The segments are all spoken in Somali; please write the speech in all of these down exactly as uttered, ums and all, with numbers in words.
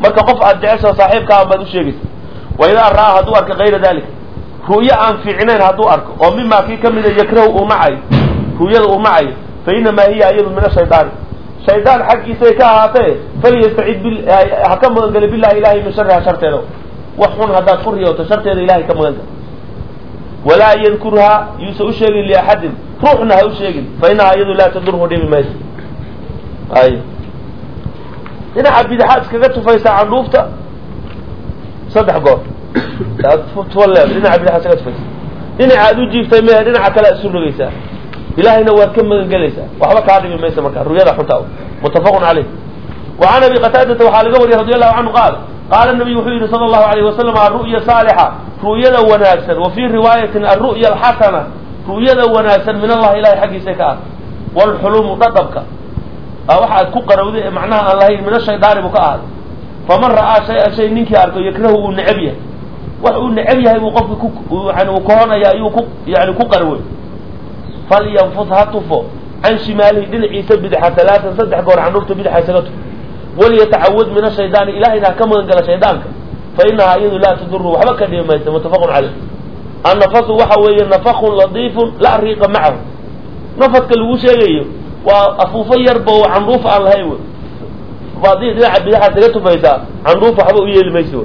marka qof aad jecesho saaxiibka baad u sheegaysaa wayda raa haduu arka غير ذلك ru'ya aan fiicnayn haduu arko oo mima ki kamida yakrahu uu macay ru'yada uu macay fa inma hiya ayadu min ash-shaytaan shaytaan xaqiisa ka ahaatay faliyasta'id bil hakam gal billahi ilahi min sharri sharteedo waxun hadaa furiyo sharteedo ilahi ka magan wala yadhkurha yusu sheegin li ahad ruuxna ha u sheegin fa inna ayadu la tadurhu dhibi mays ay ina abidha iskaga tufaysa canuufta saddex goor aad futwala ina abidha iskaga tufaysa ina aad u jiiftay ma ina kala isu rogaysa ilaahina waa ka magan galaysa waxba ka dhibi maysa marka ruuyada xunta mutafaqun alayh wa ana bi qataadatu wa halaga wari radiyallahu anhu qaal قال النبي وحيد صلى الله عليه وسلم الرؤيا صالحة رؤيا وناسا وفي رواية الرؤيا الحسنة رؤيا وناسا من الله إلهي حق سكاء والحلوم تطبك أو أحد كقر معناها الله من الشيطان بكاء فمن رأى شيئا شيء منك أركو يكرهه النعبية وحو النعبية يوقف يعني وكهنا يعني كقر فلينفضها طفو عن شماله دلعي سبد حسلات صدح قول عن نفته بدح حسلته وليتعود من الشيطان إلهنا كما قال شيطانك فإنها أيضا لا تضره وحبك اليوم متفق عليه النفس وحوي النفخ لطيف لا ريق معه نفث كالوشيء وأفوفي يربو عن روف على الهيوة بعضيه يلعب بها سلته فيدا عن روف حبو يلميسه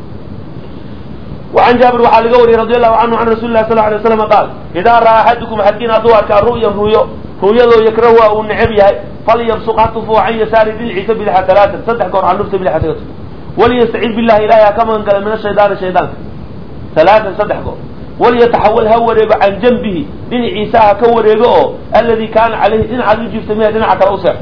وعن جابر وحال قوري رضي الله عنه عن رسول الله صلى الله عليه وسلم قال إذا رأى أحدكم حدين أدوار كالرؤيا رؤيا رؤيا لو يكرهها ونعبها فليبصق عطفه عن يسار دلعي سبيلها ثلاثة صدح قور عن نفسه بلها ثلاثة وليستعيذ بالله إلهها كما قال من الشيطان الشيطان ثلاثة صدح قور وليتحول هوريب عن جنبه دلعي ساها كوريبه الذي كان عليه إن عدو جيب سميها دنعة الأوسع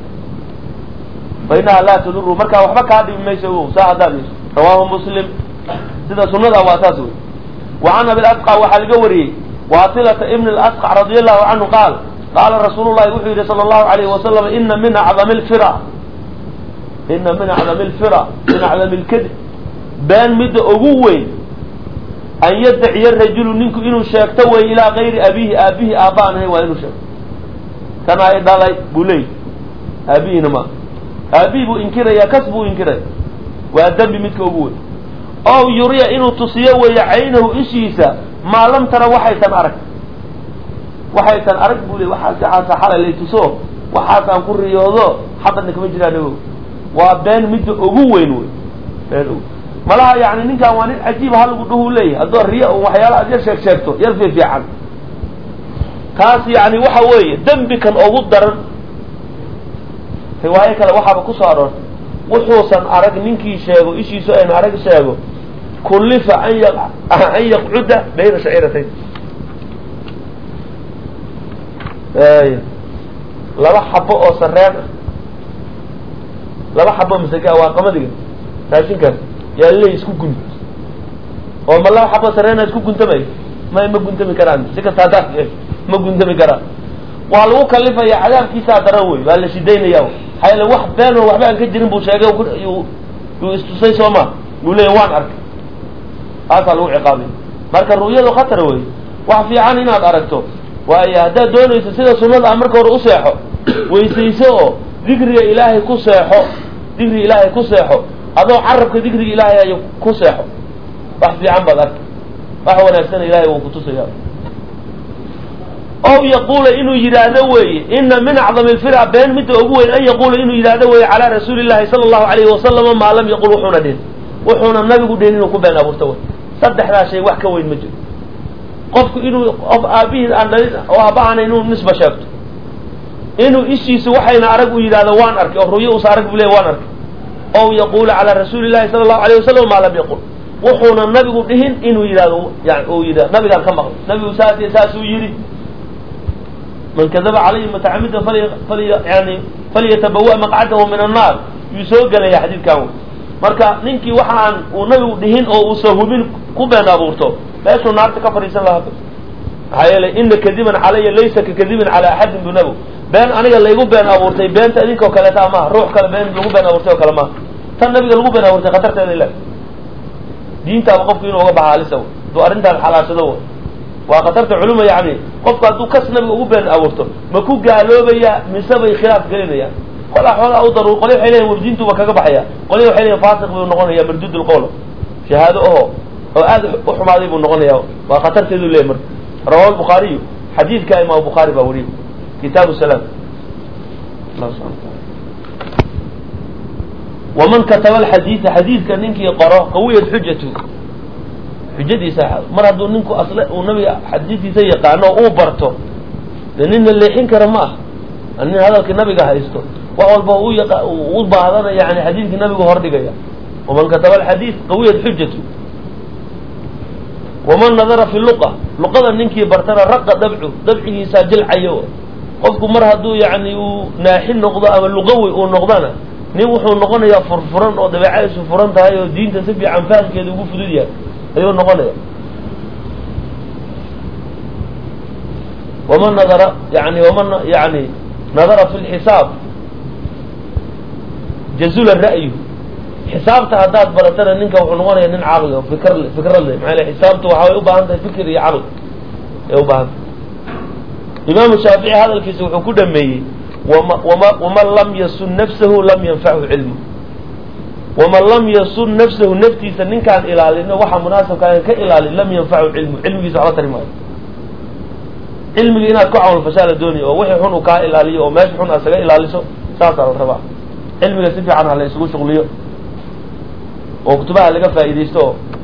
فإنها لا تضر مركا وحبك هذه مما يسوه ساها دانيس رواه مسلم سيدة سنة واساسه وعن أبي الأسقى وحال قوري واصلة ابن الأسقى رضي الله عنه قال قال رسول الله وحيد صلى الله عليه وسلم إن من أعظم الفرع إن من أعظم الفرع من أعظم الكذب بان مد أقوي أن يدعي الرجل منكم إنه شاكتوي إلى غير أبيه أبيه آبانه وإنه شاك كان أيضا بولي أبيه نما أبيه إنكره يكسبه إنكره وأدب مدك أقوي أو يريد إنه تصيوي عينه إشيسا ما لم ترى وحيثا أرك waxaytan arag buu leeyahay waxa saxaasa xalay leeytuso waxa aan ku riyoodo xadan kama jiraano waa been mid ugu weyn weey malaha yaani ninkan waa nin ajiib hal ugu dhuhu leeyahay adoo riyo waxyaalo aad sheeg sheegto yar fi fiican taas yaani waxa weeye dambi kan ugu daran riwaayo kale waxa ku soo aroortay wuxuusan arag ninkii sheego ishiisu ay arag sheego kullifa an yaq an yaqcuda bayna sha'iratayn اي لبا حبه او سرين لبا حبه مسكا waa qamadiga raashinkaas yaa la isku gun oo ma laba xabo sareen isku guntamay ma ma guntami karaan si ka saadax ma guntami karaan waa lagu kalifaya cadaabkiisa daran way waa la shideynaya hayla wax been oo waxba aan ka jirin buu sheegay uu uu istusay Soomaa uu leeyahay waan arkay aasa lagu ciqaabay marka ru'yadu khatar way wax fiican inaad aragto ويا هذا دونه سيدا سنة أمريكا ورؤسيحه ويسيسه ذكر إلهي كسيحه ذكر إلهي كسيحه هذا عربك ذكر إلهي كسيحه بحثي عن بذلك فهو نفسنا إلهي وكتسيه أو يقول إنه يرادوي إن من أعظم الفرع بين متى أبوه أن يقول إنه يرادوي على رسول الله صلى الله عليه وسلم ما لم يقول وحونا دين وحونا النبي قد دينه كبين أبو ارتوى صدح لا شيء وحكا وين مجد قفك إنه أب أبيه أن وأبانا إنه نسبة شافته إنه إشي سوحينا أرجو إذا وان أرك أو رؤيا وصارك بلي وان أرك أو يقول على رسول الله صلى الله عليه وسلم ما لم يقول وحونا النبي قبلهن إنه إذا يعني أو إذا نبي قال كم أقول نبي ساسي ساسو يري من كذب عليه متعمدا فلي فلي يعني فليتبوأ مقعده من النار يسوق له حديث كان marka ninkii waxaan uu nabigu dhihin oo uu sahubin ku been abuurto meeshu naarta ka fariisan lahaa hayla inna kadiban alayya laysa kadiban ala ahad min nabu been aniga laygu been abuurtay beenta idinka kale taa ma ruux kale been lagu been abuurtay kale ma tan nabiga lagu been abuurtay khatarteeda ilaa diinta qofku inuu uga baxaaliso doo arintan xalaashado waa khatarta culumada yaani qofku haduu kas nabiga ugu been abuurto ma ku gaaloobaya mise bay khilaaf galinaya كل أحوال أو ضروري قليل حيله وبدينته وكذا بحيا قليل حيله فاسق بالنغنى يا مردود القول في هذا أهو وهذا أحكم عليه بالنغنى يا وخطرت له ليه مر رواه البخاري حديث كائم أو بخاري بوريه كتاب السلام الله سبحانه وتعالى. ومن كتب الحديث حديث كان ننك يقرأ قوية حجته حجتي ساحة مرة دون ننكو أصلا ونبي حديثي سيقع أنه أوبرته لأن اللي حين كرماه أن هذا النبي قاعد يستو وأول بقول يقع وضع هذا يعني حديث النبي هردي جاي ومن كتب الحديث قوية حجته. ومن نظر في اللقة لقة ننك يبرتنا رق دبعه دبعه ساجل عيوه qofku mar haduu yaani uu naaxin noqdo ama luqawi uu noqdana nin wuxuu noqonayaa furfuran oo dabeecadiisu furan tahay oo diinta si fiican fahamkeedu ugu fudud yahay ayuu noqonayaa. ومن نظر يعني ومن يعني نظر في الحساب جزول الرأي حسابته هداد بلتنا نينك wuxuu noqonayaa nin caqli oo fikir fikir leh macna xisaabtu waxa u baahan tahay fikir iyo caqli ay u baahan. إمام الشافعي هذا الكيس وحكو دمي وما وما ومن لم يصن نفسه لم ينفعه علمه ومن لم يصن نفسه نفتي سنين كان إلى لأنه واحد مناسب كان كإلى لم ينفعه علمه علمه يزعل ترمى علمه هنا كعون الفشل الدنيا ووحي حن وكا إلى لي وماشي حن أسجى إلى لسه ساسا الربع علمه يسفي عنها لا يسوي شغليه وكتبها لقى فائدته.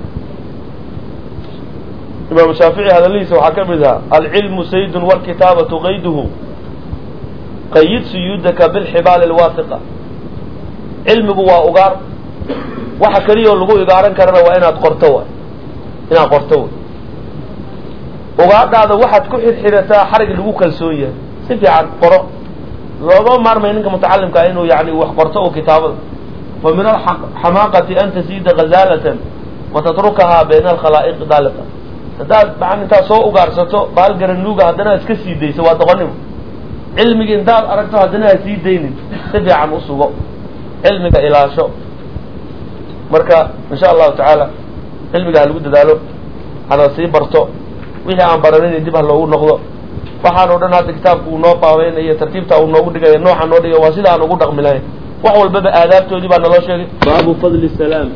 إمام الشافعي هذا ليس وحكم ذا العلم سيد والكتابة قيده قيد سيودك بالحبال الواثقة علم بوا أقار وحكريه اللقو إقارن كرنا وإنا تقرتوا إنا قرتوا أقار هذا واحد كحر حرسا حرق اللقو كالسوية سفي عن قرأ لو مار ما إنك متعلم كأنه يعني وحقرتوا كتابة فمن الحماقة أن تزيد غزالة وتتركها بين الخلائق ذلك هذا بعد أنت سوء قارسته بالجر النوجا هذانا إسكسي دي سواء تغنم علمك أنت أردت هذانا يسيد دين تبع عن أصوبه علمك إلى شو مركا إن شاء الله تعالى علمك هالود دالو على سي برتو وين عم برنين يجيبها لو نقضه فحنا هذا الكتاب ونوبا وين هي ترتيبته ونوجد جاي نوع نودي واسيله نوجد رقم لاين وحول باب آداب تودي بأن الله شيء باب فضل السلام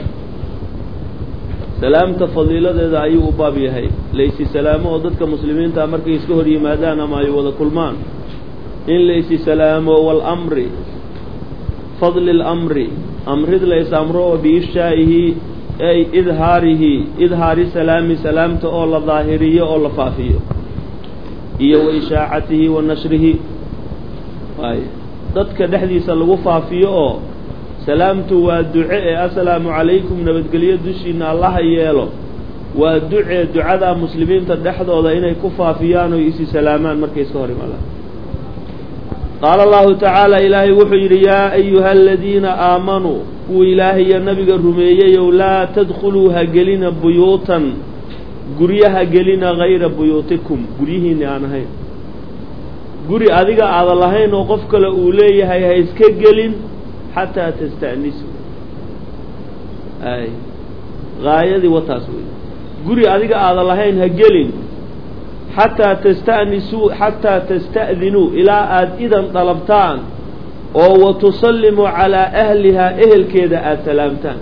سلامته فضيلته ayuu u baab yahay laysi salaamo oo dadka muslimiinta markay iska hor yimaadaan ama ay wada kulmaan in laysi salaamo wal amri fadl al amri amrid laysa amro bi ishaahi ay idhaarihi idhaari salami salaamta oo la daahiriyo oo la faafiyo iyo wa ishaa'atihi wa nashrihi ay dadka dhaxdiisa lagu faafiyo oo سلامته ودعاء السلام عليكم نبتقليه دشينا الله يالو ودعاء دعاء مسلمين تدحضوا ذا كفا فيانو يسي سلامان مركي سوري مالا قال الله تعالى إلهي وحير يا أيها الذين آمنوا وإلهي النبي الرميي لا تدخلوها قلنا بيوتا قريها قلنا غير بيوتكم قريهن يعني هاي قري أذيك على اللهين وقفك لأوليه هاي هايسك قلن حتى تستأنسوا أي غاية وتاسوي قري أذيك على اللهين هجلين حتى تستأنسوا حتى تستأذنوا إلى أد إذا طلبتان وتصلموا على أهلها أهل كذا السلامتان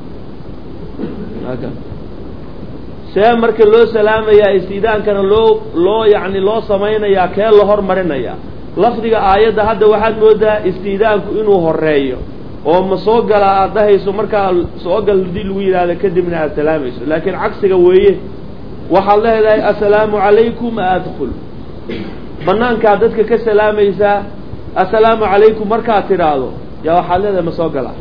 هكذا سامرك لو سلام يا استيدان كان لو لو يعني لو سمينا يا كان له هرمرنا يا lafdiga aayada hadda waxaad moodaa istiidaanku inuu horeeyo oo ma soo gala aadahayso marka soo gal dii lagu yiraahdo kadibna aad salaamayso laakiin cagsiga weeye waxa leedahay assalaamu alaykum adkhul banaanka dadka ka salaamaysa assalaamu alaykum marka tiraado yaa waxa leedahay ma soo gala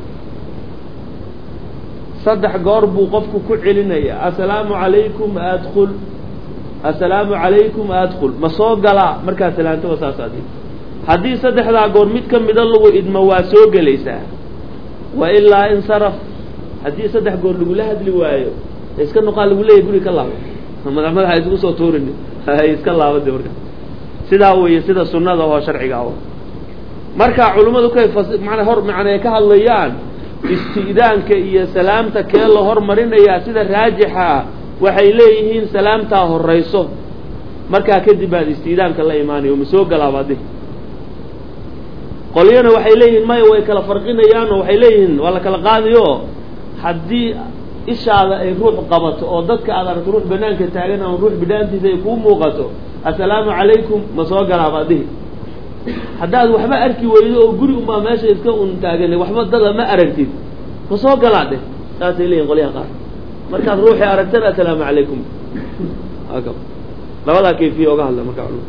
saddex goor buu qofku ku celinaya assalaamu alaykum adkhul السلام عليكم أدخل مسوقلا مركز سلامته وساساتي حديث صدح ذا قول متكم مدلو إدما واسوق ليسا وإلا انصرف حديث صدح قول لقول لها دلوايو يسكن قال لقول لها يقول لك الله ما نعمل هاي يسكن صوتورني هاي يسكن الله ودي ورقا سيدا هو يسيدا السنة هو شرعي قاوة مركز علماء كيف معنى هر معنى كهالليان استئذان كي سلامتك يلا هر مرين يا سيدا راجحة waxay leeyihiin salaamta horeyso marka kadib baad istiidaanka la iimaanayo ma soo galaabaday qolyana waxay leeyihiin maya way kala farqinayaanoo waxay leeyihiin waa la kala qaadiyo haddii ishaada ay ruux qabato oo dadka aad aragto ruux banaanka taagan ama ruux bidhaantiisa ay kuu muuqato assalaamu calaykum ma soo galaa baadihi haddaad waxba arki weydo oo guri unbaa meesha iska un taaganay waxba dada ma aragtid ma soo galaa dheh saasay leeyihin qolyaha qaar markaad ruuxii aragtana assalaamu calaykum labadaa kayfiya oga hadla markaa culum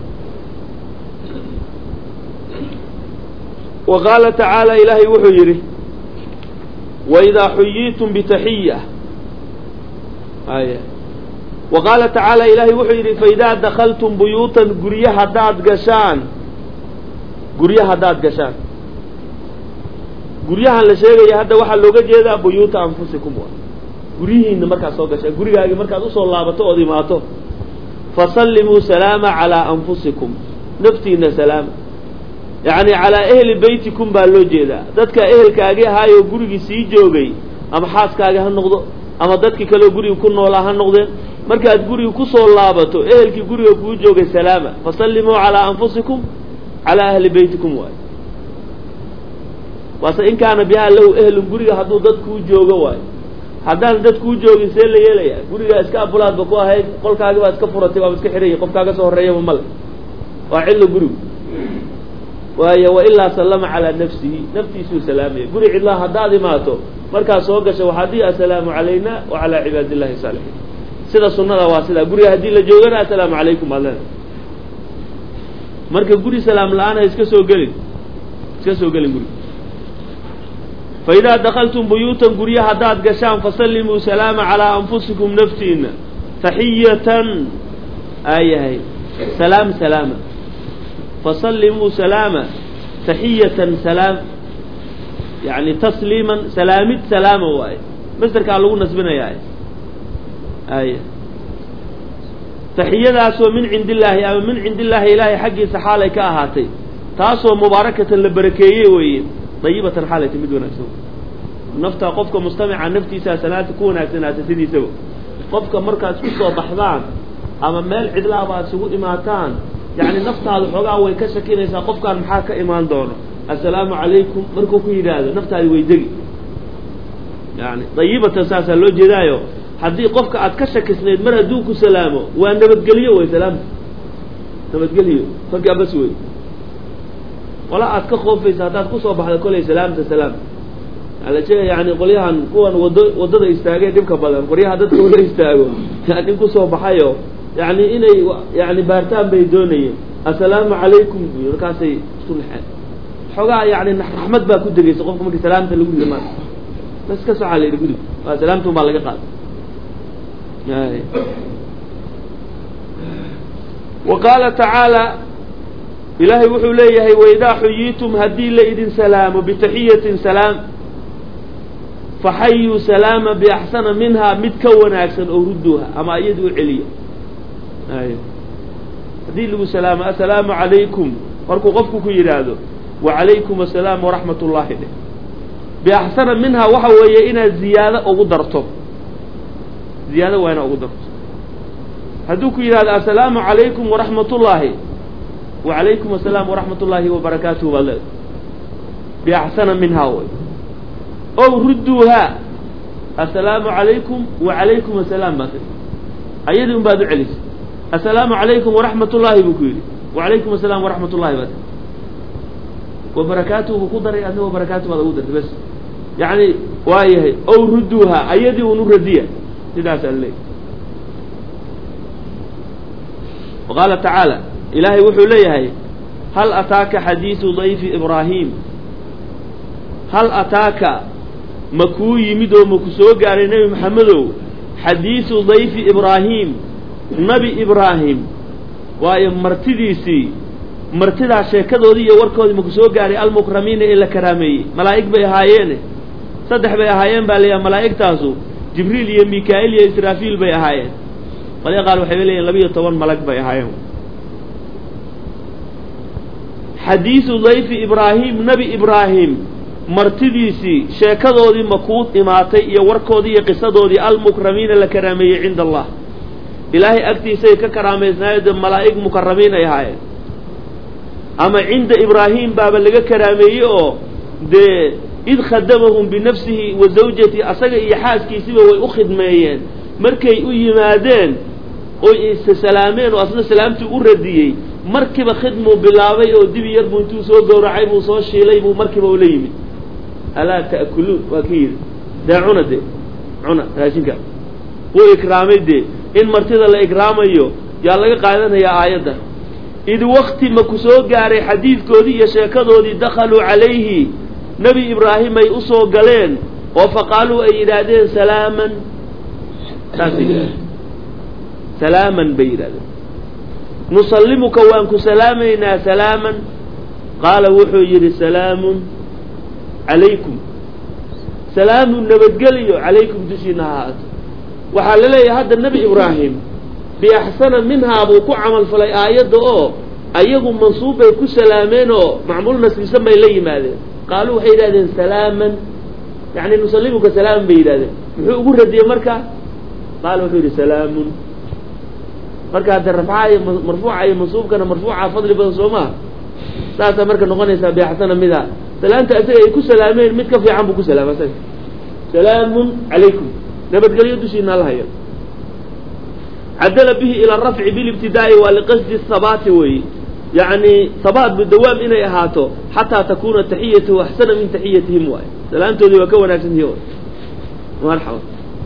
wa qaala tacaala ilaahay wuxuu yidhi waidaa xuyiitum bitaxiya aya wa qaala tacaala ilaahay wuxuu yidhi faidaa dakaltum buyuutan gurya haddaad gashaan gurya haddaad gashaan guryahan la sheegaya hadda waxaa looga jeedaa buyuuta anfusikum guryihiina markaad soo gashaan gurigaagii markaad usoo laabato ood imaato fasallimuu salaama calaa anfusikum naftiina salaama yacni calaa ehli beytikum baa loo jeedaa dadka ehelkaagii ahaayoo gurigii sii joogay ama xaaskaagi ha noqdo ama dadkii kaleo guriga ku noolaa ha noqdeen markaad guriga kusoo laabato ehelkii guriga kuu joogay salaama fasallimuu calaa anfusikum calaa ahli beytikum waay waase in kaana bihaa lahu ehlun guriga hadduu dad kuu joogo waayo haddaan dad kuu joogin see la yeelayaa gurigaa iska abulaadba ku ahayd qolkaagi baa iska furatay waaba iska xirayay qofkaaga soo horreeyaba male waa cidlo gurigu waayo wailaa sallama calaa nafsihi naftiisuu salaamaya guri cidlaa haddaad imaato markaad soo gasha waxaad dhihi assalaamu calayna wa calaa cibaadi illahi saalixiin sida sunnada waa sidaa guriga haddii la joogana assalaamu calaykum baad leedahay marka guri salaam la-aan ha iska soo gelin iska soo gelin guriga faidaa dakaltum buyuutan gurya haddaad gashaan fasallimuu salaama calaa anfusikum naftiina taxiyatan aayahay salaam salaama fasallimuu salaama taxiyatan salaam yani tasliiman salaamid salaama waaye masderkaa lagu nasbinayaa aya taxiyadaasoo min cindi illaahi ama min cindi illaahi ilaahay xaggiisa xaalay ka ahaatay taasoo mubaarakatan la barakeeyey weeye dayibatan xaalayta mid wanaagsan nafta qofka mustamica naftiisaa salaata ku wanaagsanaata sidiisaba qofka markaad isku soo baxdaan ama meel cidlaaba aad isugu imaataan yacni naftaada xoogaa way ka shakinaysaa qofkaan maxaa ka imaan doono assalaamu calaykum markuu ku yidhaahdo naftaadi way degi yani dayibatan saasaa loo jeedaayo haddii qofka aad ka shakisnayd mar hadduu ku salaamo waa nabadgelyo wey salaamta nabadgelyo fakaa bas wey wala aad ka khoofaysa haddaad kusoo baxda kolay salaamta salaam ala yani qolyahan kuwan wado waddada istaagay dhibka badan qoryaha dadka wala istaago nin kusoo baxayo yani inay yani baartaan bay doonayeen assalaamu calaykum buy markaasay isku naxeen xoogaa yani raxmad baa ku degaysa qofka markii salaamta lagu dhimaa bas ka soca la yidhi gudub waa salaamta baa laga qaaday wa qaala tacaala ilaahay wuxuu leeyahay waidaa xuyiitum haddii la idin salaamo bitaxiyatin salaam faxayuu salaama biaxsana minhaa mid ka wanaagsan oo rudduuha ama iyada u celiya haddii lagu salaamo assalaamu calaykum markuu qofku ku yidhaahdo wacalaykum assalaam waraxmat ullaahi dheh biaxsana minhaa waxa weeye inaad ziyaado ugu darto ziyaado waa inaad ugu darto hadduu ku yidhahdo assalaamu calaykum waraxmat ullaahi wacalaykum assalaam waraxmat ullaahi wabarakaatuhu baad leedahay biaxsana minhaa way ow rudduuhaa assalaamu calaykum wacalaykum assalaam baad tii ayadii un baad u celisay assalaamu calaykum waraxmat ullaahi buu ku yidhi wacalaykum assalaam waraxmat ullahi baad tii wabarakaatuhu buu ku daray adna wabarakaatuhu baad ugu dartay bas yacni waa yahay ow rudduuhaa ayadii un u radiya sidaasaa leeyahy waqaala tacaala ilaahay wuxuu leeyahay hal ataaka xadiidu dayfi ibraahim hal ataaka ma kuu yimid oo maku soo gaaray nebi maxamedow xadiidu dayfi ibraahim nebi ibraahim waayo martidiisii martidaa sheekadoodii iyo warkoodii maku soo gaaray almukramiina ee la karaameeyey malaa'ig bay ahaayeene saddex bay ahaayeen baa layaha malaa'igtaasu jibriil iyo mikaa'il iyo israafiil bay ahaayeen qolya qaar waxay leeyihin labiiyo toban malag bay ahaayeen xadiidu dayfi ibraahim nebi ibraahim martidiisii sheekadoodii makuu imaatay iyo warkoodii iyo qisadoodii almukramiina la karaameeyey cinda allah ilaahay agtiisay ka karaamaysnaayeen malaa'ig mukaramiin ay ahaayeen أما عند إبراهيم بابا لقى كراميه ده إذ خدمهم بنفسه وزوجته أصدق إيحاس كيسيبه ويأخذ مايان مركي أي مادين أي سلامين وأصلا سلامته أرديي مركب خدمه بالله أو دبي يربو انتو سوى قورعيب وصوى الشيليب ومركب وليمي ألا تأكلون وكيد ده عنا ده عنا راشنك وإكرامي ده إن مرتضى الإكرامي يالله قاعدنا يا آيات إذ وقت ما كسوق قاري حديث كودي يشاكدوا دي دخلوا عليه نبي إبراهيم يؤسوا قلين وفقالوا أي إرادين سلاما سلاما بإرادين نسلمك وانك سلامينا سلاما قال وحو يري سلام عليكم سلام نبتقليو عليكم دشينا وحال لي هذا النبي إبراهيم بأحسن منها أبوكو عمل فلي آيات أو أيهم منصوب يكو سلامين أو معمول ناس يسمى إليه ماذا قالوا حيدا سلاما يعني نسلمك سلام بإيراده وحو ردي مركا قالوا حيدا سلام مركا هذا الرفعة مرفوعة منصوب كان مرفوعة فضل بن صومها ساسا مركا نغنيسا بأحسن منها سلام تأسيه يكو سلامين متك في عمبكو سلام سلام عليكم نبت قال يدوشينا الله يا عدل به إلى الرفع بالابتداء ولقصد الثبات وي يعني ثبات بالدوام إنه يهاته حتى تكون تحيته أحسن من تحيتهم واي سلامته ذي وكون أحسن هيون مرحبا.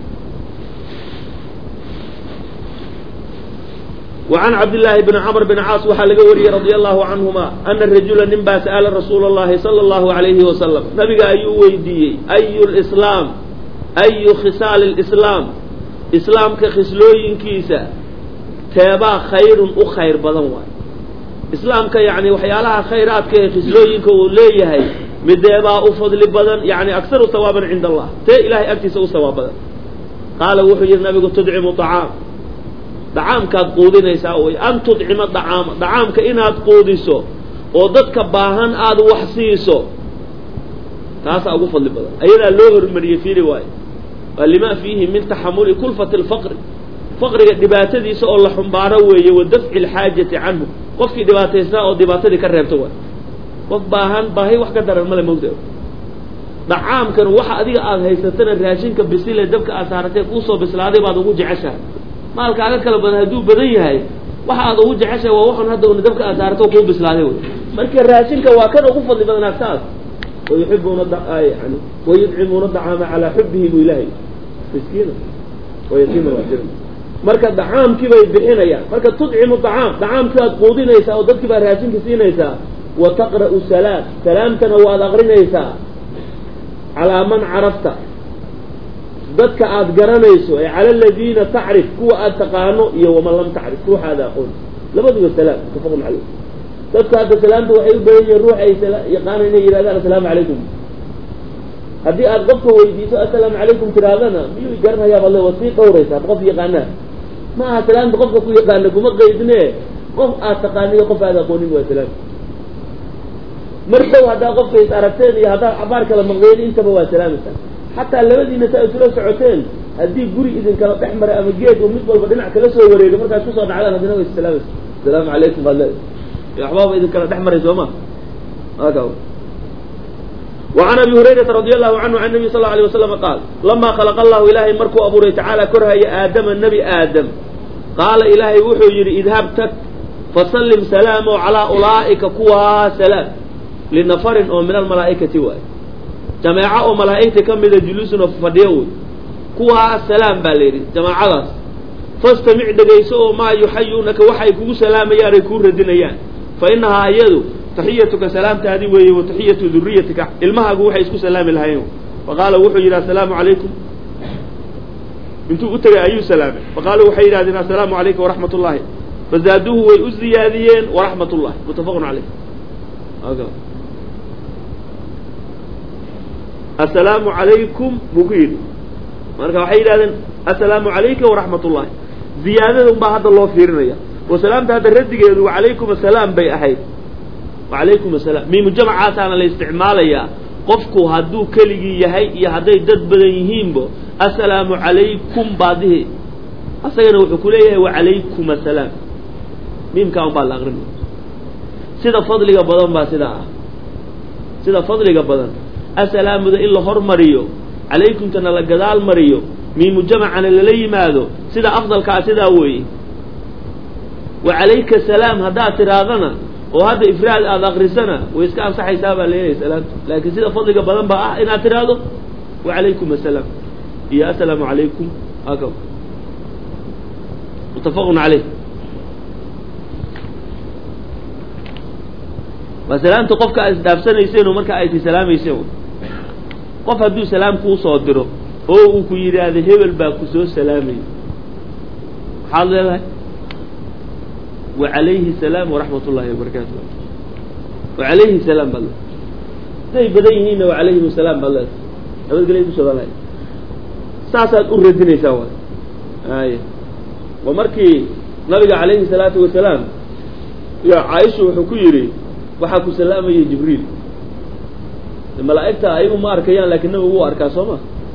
وعن عبد الله بن عمرو بن عاص وحال قوري رضي الله عنهما أن الرجل نبا سأل رسول الله صلى الله عليه وسلم نبي أي ويدي أي الإسلام أي خصال الإسلام إسلام كخسلوين كيسا تابع خير وخير بدن واي إسلام ك يعني وحيالها خيرات كخسلوين كوليه هي مدابا وفضل بدن يعني أكثر ثوابا عند الله تي إلهي أكتسو ثواب بدن قال وحي النبي قد تدعم طعام طعام كاد قودين يساوي أن تدعم الطعام طعام كإنها تقوديسو وددك باهن آد وحسيسو تاسا أقول فضل بدن أيضا لوهر مريه في رواية لما فيه من تحمل كلفة الفقر فقر دباتدي سأل الله حنباروي ودفع الحاجة عنه قف دباتي ساء ودباتدي كرهبتوا قف باهن باهي وح قدر المال موجود دعام كان وح أدي آذ هيستنا الراشين كبسيلة دبك أثارتك وصل بسلادي بعد وجه عشاء مالك على كلام هدوء بدي هاي وح هذا وجه عشاء ووحن هذا وندبك أثارته وقوم بسلادي مرك الراشين كواكن وقفل لبدن أساس ويحبون الدعاء يعني ويدعمون الدعام على حبه إلهي مسكينة ويتيم وأجرم مركز دعام كيف يبحين يا مركز تدعم الطعام دعام كاد قودين يسا وضد كبار هاشين كسين يسا وتقرأ السلام سلام تنوى أغرين يسا على من عرفت ضد كاد قرن يسو على الذين تعرف كوا أتقانو ومن لم تعرف كوا هذا أقول لبدو السلام تفضل عليه ضد كاد السلام توحي بين الروح يقان إنه إلى ذلك السلام عليكم هدي أرغبته ويديسو السلام عليكم ترادنا بيو يقرنها يا الله وثيقة وريسا بقف يقانا ما سلام بقفك يقانك وما قيدناه قف أتقاني وقف هذا قونين وسلام مركو هذا قف يتعرفتين هذا عبارك لما غير انت بوا سلام حتى الذي نتأثلوا سعوتين هدي قري إذن كانت تحمر أمجيت ومثبل بدنع كلاسه وريد مركا تصعد على هذا نوي السلام السلام عليكم الله يا أحباب إذن كانت تحمر يسوما هذا هو. وعن أبي هريرة رضي الله عنه عن النبي صلى الله عليه وسلم قال لما خلق الله إلهي مركو أبو ري تعالى كرها يا آدم النبي آدم قال إلهي وحو يري اذهبتك فسلم سلامه على أولئك كوا سلام لنفر من الملائكة واي جماعة وملائكة كم من جلوس وفديوي كوا سلام باليري جماعة فاستمع دقيسو ما يحيونك وحي كو سلام يا ريكور الدنيان فإنها يدو تحيتك سلامت هذه وهي وتحية ذريتك المها جو حيسكو سلام الهيو فقال وحي إلى السلام عليكم انتو قلتوا أي سلام فقالوا وحي إلى السلام عليكم ورحمة الله فزادوه ويؤذياديين ورحمة الله متفق عليه أقول. السلام عليكم مقيد مركا وحي إلى السلام عليكم ورحمة الله زيادة بعد الله فيرنا وسلامت هذا الرد وعليكم السلام بي أحيد وعليكم السلام ميم جمعات أنا الاستعمال يا قفكو هدو كلي يهي يهدي دد بديهين بو السلام عليكم بعده أصلا وحكوليه وعليكم السلام ميم كان بالأغرب sida fadliga badan baa sidaa ah sida fadliga badan assalaamuda in la hormariyo calaykumtana la gadaal mariyo miimu jamacana lala yimaado sida afdalkaa sidaa weeye wa calayka salaam haddaad tiraadana oo hadda ifraad aada akrisana way iska ansaxaysaa baa leeyahay salaamta laakiin sida fadliga badan baa ah inaad tiraahdo wa calaykum assalaam iyo assalaamu calaykum akaw muttafaqun calayh waa salaamta qofka aad isdhaafsanayseen oo marka ay ti salaamayseen qof hadduu salaam kuu soo diro oo uu ku yidhaahdo hebel baa ku soo salaamayay maxaad leedahay wa calayhi salaam waraxmat ullahi wabarakaatu wa calayhi salaam baad leedahay haday badan yihiinna wa calayhim asalaam baad leedahay nabadgelya ku sodalahay saasaad u radinaysaa waay ay wa markii nabiga calayhi salaatu wasalaam ya caaisha wuxuu ku yidhi waxaa ku salaamayay jibriil malaa'igta ayagu ma arkayaan laakiin nabigu wuu arkaa soo ma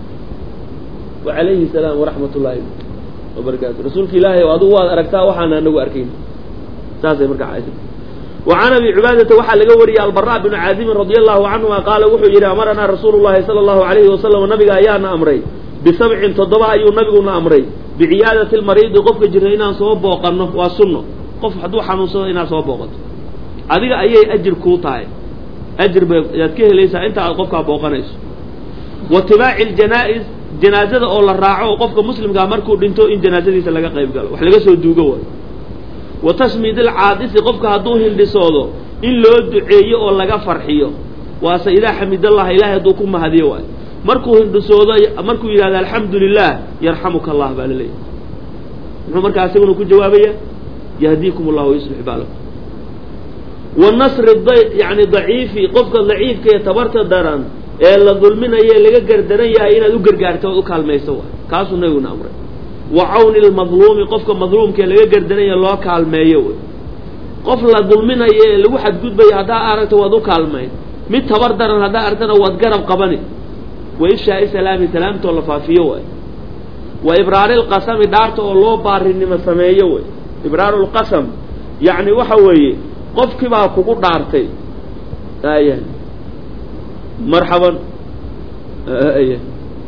wa calayhi salaam waraxmat ullaahi wabarakaatu rasuulka ilaahay oo adigu waad aragtaa waxaana anagu arkayn saasay markaa caaisha wa can abi cibaadata waxaa laga wariyay albaraa binu caazibin radia allahu canhuma qaala wuxuu yidhi amaranaa rasuulu llahi sala allahu alayhi wasalam nabiga ayaana amray bisabcin toddoba ayuu nabiguna amray biciyaadati lmariidi qofka jira inaan soo booqanno waa sunno qof hadduu xanuunsado inaad soo booqato adiga ayay ajir kuu tahay ajir bay yaad ka helaysaa inta aad qofkaa booqanayso wa tibaaci ljanaa-is janaazada oo la raaco oo qofka muslimkaa markuu dhinto in janaazadiisa laga qayb galo wax laga soo duugo waay wa tashmiid alcaadisi qofka hadduu hindhisoodo in loo duceeyo oo laga farxiyo waase idaa xamidallah ilahay hadduu ku mahadiyo waay markuu hindhisoodo markuu yidhahdo alxamdu lilah yarxamuka allah baa la leeyahy muxuu markaa isaguna ku jawaabaya yahdiikum allahu yuslix baalakum wanasri yani daciifi qofka daciifka ee tabarta daran ee la dulminaye laga gardaran yahay inaad u gargaarto ood u kaalmayso waay kaasuu nabiguna amray wa cawni lmadluumi qofka madluumka ee laga gardaran yahay loo kaalmeeyo wey qof la dulminayo ee lagu xadgudbayo haddaa aragto waad u kaalmayn mid tabar daran haddaa aragtana waad garab qabani wa ifshaai salaami salaamtoo la faafiyo waay wa ibraari lqasami dhaarta oo loo baarinimo sameeyo wey ibraaru lqasam yacni waxa weeye qofkii baa kugu dhaartay aya marxaban aya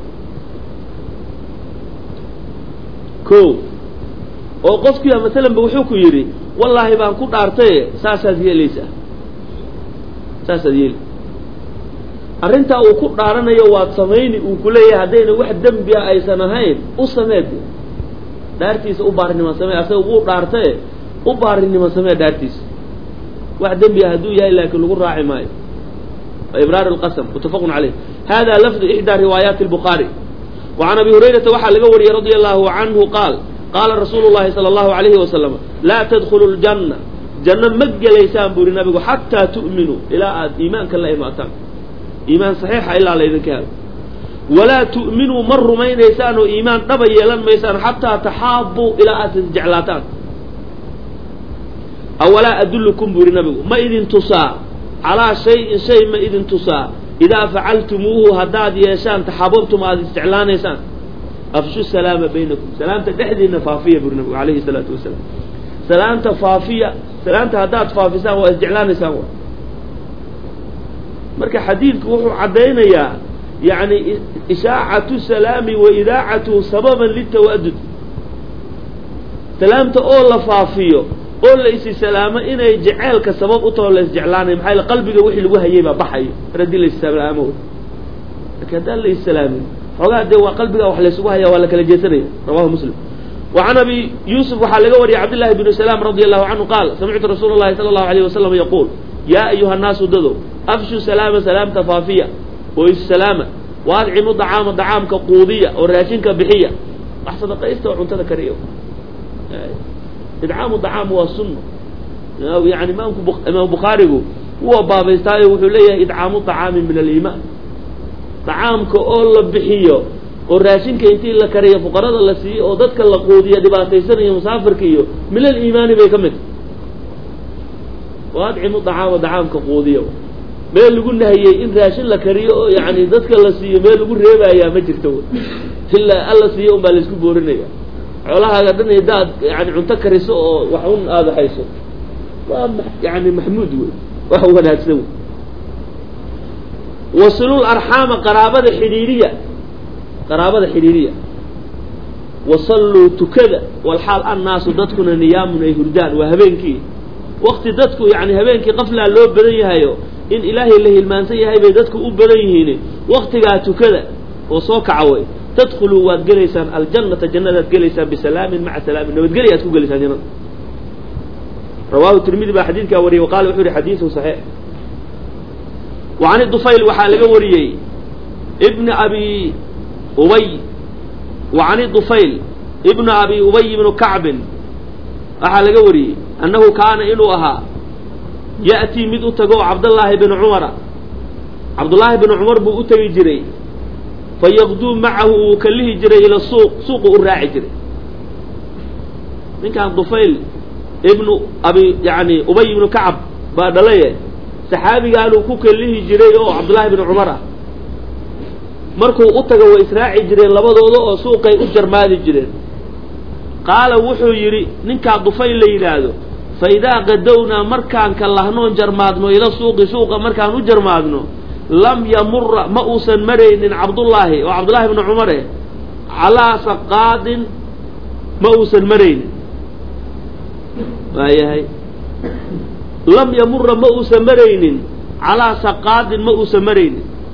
ko oo qofkiiba masalan ba wuxuu ku yidhi wallaahi baan ku dhaartaye saasaad yeelaysaa saasaad yeeli arrintaa uu ku dhaaranayo waad samayni uu ku leeyahay haddayna wax dembiya aysan ahayn u sameed dhaartiisa u baarinimo samee asaga wuu dhaartaye u baarinimo samee dhaartiisa wax dembiya hadduu yahay laakiin lagu raaci maayo ibraar اlqasm mutafaqun caleyh hada lafdu ixdaa riwaayaati اlbukhaari wa can abi hurayrata waxaa laga wariyey radia allahu canhu qaal qaala rasuulu llahi sala allahu alayhi wasalam laa tadkhulu ljanna janno ma gelaysaan buu yihi nabigu xataa tu'minuu ilaa aad iimaanka la imaataan iimaan saxiixa ilaa laydinka helo walaa tu'minuu ma rumaynaysaan oo iimaan dhaba yeelan maysaan xataa taxaabuu ilaa aad isjeclaataan awalaa adullukum buu yihi nabigu ma idin tusaa calaa shayin shay ma idin tusaa idaa facaltumuuhu haddaad yeeshaan taxaababtum aada isjeclaanaysaan afshu salaama baynakum salaamta dhexdiina faafiya buri nabigu alayhi salaatu wasalaam salaamta faafiya salaamta haddaad faafisaan waa isjeclaanaysaan wa marka xadiidku wuxuu caddaynayaa yani ishaacatu salaami wa idaacatuhu sababan litawadud salaamta oo la faafiyo oo la isi salaamo inay jeceelka sabab u taho la isjeclaanay maxaa yeel qalbiga wixii lagu hayay baa baxayo mar haddii la issalaamo laakiin haddaan la issalaamin xoogaa dee waa qalbiga wax laysugu hayaa waa la kala jeesanaya rawahu muslim wa can abi yuusuf waxaa laga wariyay cabdillahi bnu salaam radia allahu canhu qaal samictu rasuula llahi sala allahu alayh wasalam yaquul yaa ayuha nnaasu dadow afshu salaama salaamta faafiya oo issalaama wa adcimu dacaama dacaamka quudiya oo raashinka bixiya wax sadaqaysta oo cuntada kariya idcaamu dacaam waa sunna yani imaamku imaam bukhaarigu wuu baabaystaayo wuxuu leeyahay idcaamu dacaami min aliimaan dacaamka oo la bixiyo oo raashinka intii la kariyo fuqarada la siiyo oo dadka la quudiya dhibaataysanayo musaafirka iyo min aliimaani bay ka mid wa adcimu dacaama dacaamka quudiya meel lagu nahiyey in raashin la kariyo oo yani dadka la siiyo meel lagu reebayaa ma jirto ilaa alla siiyo un baa laisku boorinaya xoolahaaga dhan hadaad yani cunto kariso oo wax un aada hayso يعني محمود وهو ناسو وصلوا الأرحام قرابة حريرية قرابة حريرية وصلوا تكذا والحال الناس ضدكنا نيام يهردان وهبينكي وقت ضدكو يعني هبينكي قفلة لو بدنيها يو إن إلهي اللي المانسية هاي بيدتكو أبدنيهين وقت قاتو كذا وصوك عوي تدخلوا وتجلسان الجنة جنة تجلسان بسلام مع سلام إنه تجلس أسكو جلسان جنة رواه الترمذي بحديث كوري وقال وحوري حديثه صحيح وعن الضفيل وحال وريي ابن أبي أبي وعن الضفيل ابن أبي أبي بن كعب وحال وريي أنه كان إلوها يأتي مد أتقو عبد الله بن عمر عبد الله بن عمر بو أتقي جري فيغدو معه كله جري إلى السوق سوق الراعي جري من كان ضفيل ابن أبي يعني أبي بن كعب بعد ليه saxaabi gaanu ku kalihi jiray oo Abdullah ibn Umar markuu u tago way israaci jireen labadooda oo suuqay u jarmaadi jireen qaala wuxuu yiri ninka Dufayl la yiraahdo fayda qadawna markaan ka lahnoon jarmaadno ila suuqi suuqa markaan u jarmaadno lam yamur ma usan maraynin Abdullah oo Abdullah ibn Umar ala saqadin ma usan maraynin waayahay لم يمر مؤس مرين على سقاد مؤس مرين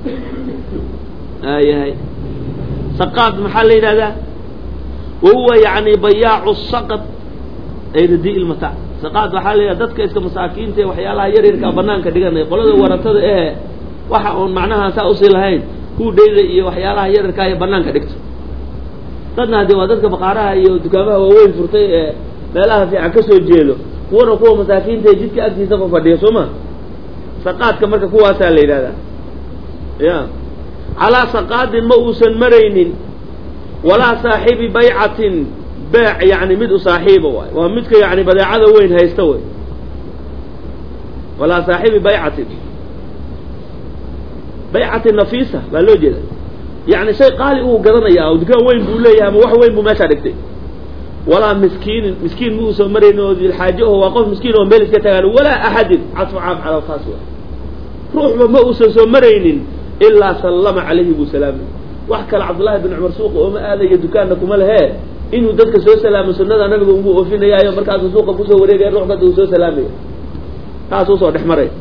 آي هاي سقاد محل هذا وهو يعني بياع السقط أي رديء المتاع سقاد محل هذا دتك إسك مساكين تي وحيالها يرير كابنان كديجنا يقولون ورثة إيه وحون معناها سأوصل هين هو دير وحيالها يرير كاي بنان كديجت تدنا هذه ودتك بقارها يدكابها وين فرتي لا لها في عكسه الجيلو kuwana kuwa masaakiinta ee jidka agtiisa ku fadhiya Soomaa saqaadka marka kuwaas la yiraahdo ya ala saqadin ma uusan maraynin wala saahibi bay'atin bay' yani mid u saahiibo waay waa midka yani badeecada weyn haysta way wala saahibi bay'atin bay'atin nafisa baa loo jeeda yani shay qaali uu gadanaya oo dukaan weyn buu leeyahay ama wax weyn buu meesha dhigtay ولا مسكين مسكين موسى مرين ودي الحاجة هو قف مسكين وملك كتاعه ولا أحد عطف عام على الخاصة روح ما موسى مرين إلا سلم عليه بسلام وحكى عبد الله بن عمر سوق وما هذا يدكانكم لها إنه دك سو سلام سنة أنا بقول وفينا يا يوم مركز سوق بوسى وريجا روح كده سو سلامي هذا سو صار مرين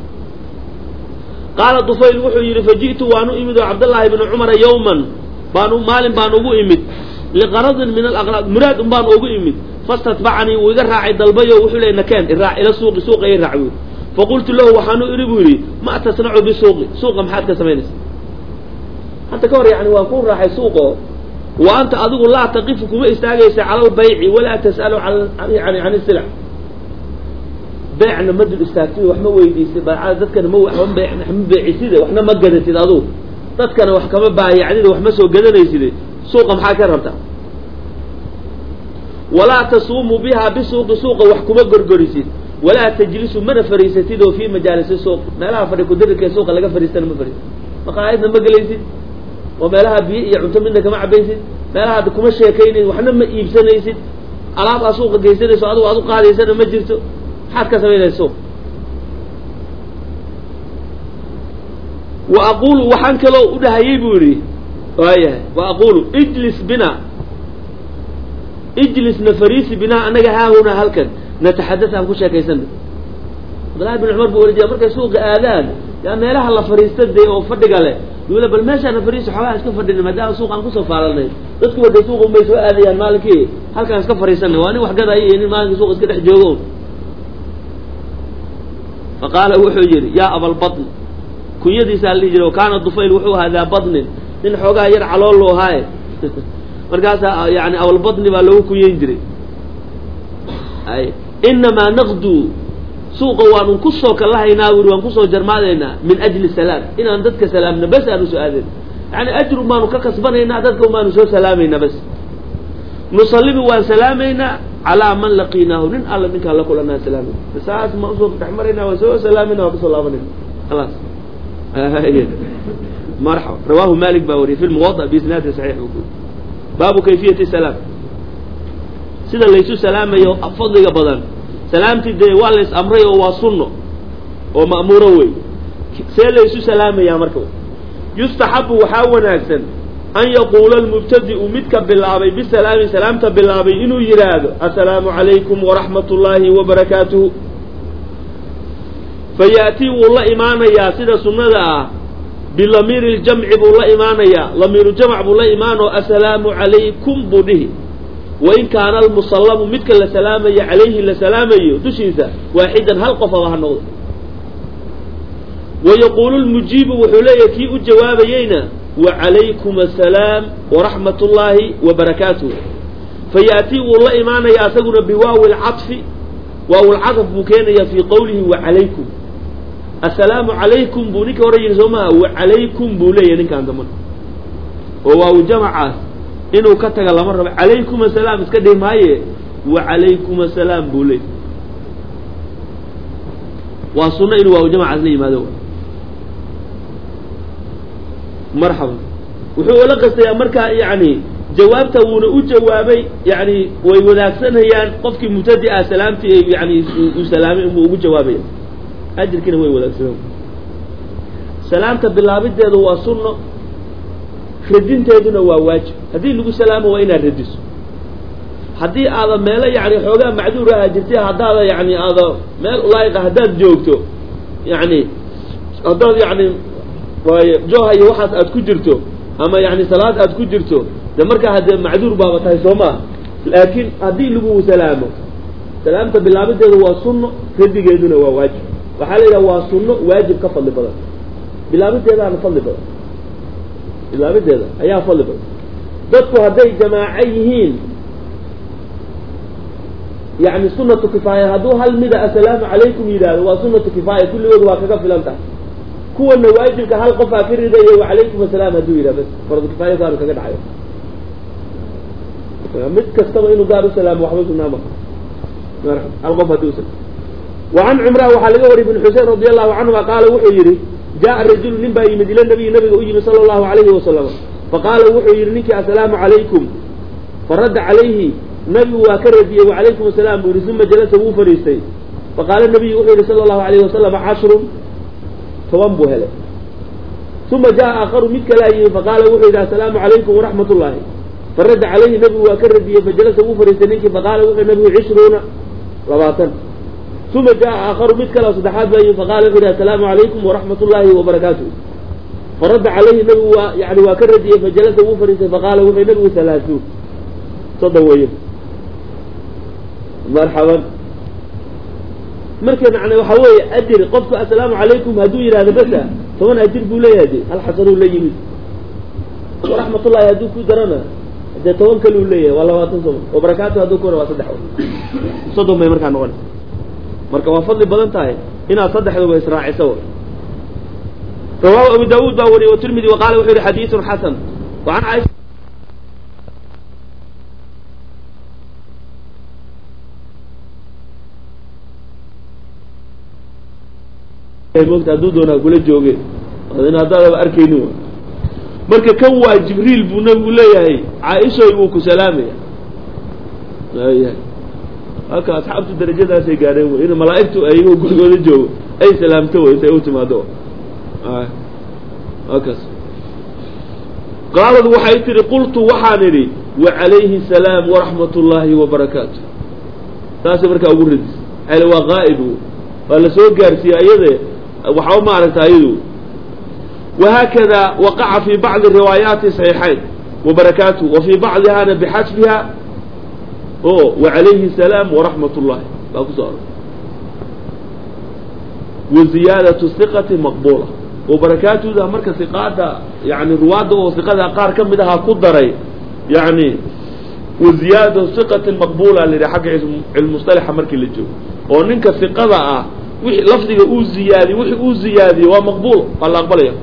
قال طفيل وحي فجئت وأنا إمد عبد الله بن عمر يوما بانو مال بانو إمد لغرض من الأغراض مراد بان أوجو إمد فاستتبعني ويقرع عند البيو وحول إن كان الراع إلى السوق سوق يرعوي فقلت له وحنو إربوري ما تصنع بسوق سوق محاد كسمينس حتى كور يعني وأكون راح سوقه وأنت أدو الله تقفكم استاجيس على البيع ولا تسألوا عن يعني عن السلع بيعنا مد الاستاكي وإحنا ويدي سبع ذاتك نمو إحنا بيع إحنا بيع سيده وإحنا ما جدت هذا ذاتك أنا وحكم باع يعني وإحنا سو جدنا يسيده سوق محاكر ربطا ولا تصوموا بها بسوق سوق وحكم قرقريسين ولا تجلسوا من فريستيدو في مجالس السوق ما لها فريق درك سوق لقى فريستان ما فريست مقاعدنا ما جليسين وما لها بيع يعطى منك مع بيسين ما لها دكم الشيكين وحنا ما يبسنيسين ألعاب سوق جيسين سو أدو قاعد يسن ما جرتوا حتى سوينا السوق وأقول وحنك لو أده يبوري وايه وأقول اجلس بنا اجلس نفريس بنا أنا ها هنا هلكن نتحدث عن كل شيء كيسن عبد الله بن عمر بيقول لي مركز سوق آذان يا ما لها الله فريس تدي أو فدق عليه يقول بل ماشي أنا فريس حواس كفر دين ما ده سوق عن كل سوق على الناس تذكر ده سوق وما يسوى آذان مالكي هل كان كفر يسن وأنا واحد قال أيه إن مالك سوق كده حجوجون فقال وحجر يا أبا البطن كن يدي سال لي جرو كان الضفيل وحو هذا بطن nin xoogaa yar calool loo haay markaas yani awal badni baa lagu kuyeyn jiray ay inma naqdu suuqa waanu ku soo kalahaynaa waan ku soo jarmaadeynaa min ajli salaam inaan dadka salaamna bas aanu soo aadeen yani ajru maanu ka kasbanaynaa dadka maanu soo salaamayna bas nusallimu wa salaamayna ala man laqinahu nin alla minka la kulana salaamayna bas ma soo taxmarina wa soo salaamayna wa salaamayna خلاص مرحبا رواه مالك باوري في الموضع بإسناد صحيح وجود باب كيفية السلام سيدا ليسو سلام يو أفضل بدن salaamtii dee waa la is amray oo waa sunno oo ma'muuro wey see la isu salaamayaa marka yustaxabu waxaa wanaagsan an yaquula almubtadi'u midka bilaabay bisalaami salaamta bilaabay inuu yidhaahdo assalaamu calaykum waraxmat ullaahi wabarakaatuhu fayaأtii wuu la imaanayaa sida sunnada ah bilamiiri اljamci buu la imaanayaa lamiiru jamc buu la imaanoo assalaamu calaykum buu dhihi wain kaana almusallamu midka la salaamaya calayhi la salaamayo dushiisa waaxidan hal qofaba ha noqdo wayaquulu lmujiibu wuxuu leeyahay kii u jawaabayeyna wacalaykum assalaam waraxmat ullaahi wabarakaatuh fayaأtii wuu la imaanayaa asaguna biwaawi lcaطfi waaw lcadf buu keenayaa fii qowlihi wacalaykum assalaamu calaykum buu ninka hore yidhi soo maha wacalaykum buu leeyahay ninkaan damban oo waaw jamacaas inuu ka taga lama rabo calaykum assalaam iska dhihi maaye wacalaykum assalaam buu leeyahy waa sunno inuu waaw jamacaas la yimaado marxaban wuxuu ula qastayaa markaa yani jawaabta wuuna u jawaabay yani way wadaagsanayaan qofkii mubtadi ah salaamtii ay yani uu salaamay inuu ugu jawaabaya ajirkiina way wadaagsanaan salaamta bilaabideedu waa sunno radinteeduna waa waajib haddii lagu salaamo waa inaad radiso haddii aada meelo yani xoogaa macduur aha jirtay haddaada yani aada meel ulaayiqa haddaad joogto yani haddaad yani jooha iyo waxaas aad ku jirto ama yani salaad aad ku jirto de markaa haddee macduur baaba tahay soo maa laakiin haddii lagu salaamo salaamta bilaabideedu waa sunno radigeeduna waa waajib waxaa la yidhaha waa sunno waajib ka fadli badan bilaabideedaana fadli badan bilaabideeda ayaa fadli badan dadku hadday jamaaco yihiin yani sunatu kifaaya hadduu hal mida assalaamu calaykum yidhaahdo waa sunatu kifaaya kulligood waa kaga filan tahay kuwana waajibka hal qofaa ka ridayo wacalaykum assalaam hadduu yidhah bas fardu kifaaya gaanu kaga dhacayo mid kastaba inuu gaar u salaamo waxba sunaama hal qof hadduu salaam وعن عمران waxaa laga wariyay بن حuسين رضي الله عنهma qaala wuxuu yidhi جاء رaجuل nin baa yimid ila نبي nabiga u yimid صلى الله عليه وسلم faqaala wuxuu yidhi ninkii السلام عalayكم faradda عalayhi nabigu waa ka radiyey وعalayكم السلام buu yihi ثuma jalasa wuu fadhiistay faqaala النabiyu wuxuu yihi صلى الله عليه وسلم cشhr toban buu helay ثuma جاء آخر mid kalaa yimid faqaala wuxuu yidhi السلام عalayكم ورaحمaة اللahi faradda عalayhi nabigu waa ka radiyey fajalasa wuu fadhiistay ninkii faqaala wuxuu nabigu cشhruuna labaatan ثuma جاء آخر mid kale saddexaad baa yimid faqala wuxuu yihi السلام عalayكم ورaحمaة اللahi وبaرakaatuه faradda عalayhi nabigu waa yani waa ka radiyey fajalasa wuu fadhiistay faqaala wuxuu nabigu halaaثuun soddon weeye marxaban marka macna waxa weeye ajir qofku assalaamu calaykum hadduu yidhahdo basa toban ajir buu leeyahay de hal xasanuu la yimid waraxmat ullahi hadduu ku darana dee toban kaluu leeyahay waa labaatan soman oo barakaatu hadduu ku hora waa saddex soddon bay markaa noqonaysa marka waa fadli badan tahay inaad saddexduba israaciso rawaahu abu daawuud baa wariyey watirmidi waqaala wuxuu yihi xadiisun xasan wacan caaisha mogta hadduu doonaa kula jooge in haddaadaba arkayni marka kan waa jibriil buu nabigu leeyahay caaishoy wuu ku salaamaya yahay halka asxaabtu darajadaasay gaadheen wey in malaa'igtu ayagoo gurigooda joogo ay salaamto wey intay u timaado halkaas qaalad waxay tihi qultu waxaan idhi wacalayhi salaam waraxmat ullaahi wabarakaatu taasay markaa ugu radis ale waa qaa'ib waa la soo gaarsiiyey ayade waxba ma aragta ayadu وهكذا وقع في بعض الروايات صحيحين وبركاته وفي بعضها بحسبها أوه وعليه السلام ورحمة الله وزيادة الثقة مقبولة وبركاته ذا مركز ثقات يعني رواده وثقتها قار كم منها قدري يعني وزيادة الثقة المقبولة اللي حق المصطلح مركز للجو وننك الثقة لفظه او زيادي وحي او زيادي ومقبول والله اقبله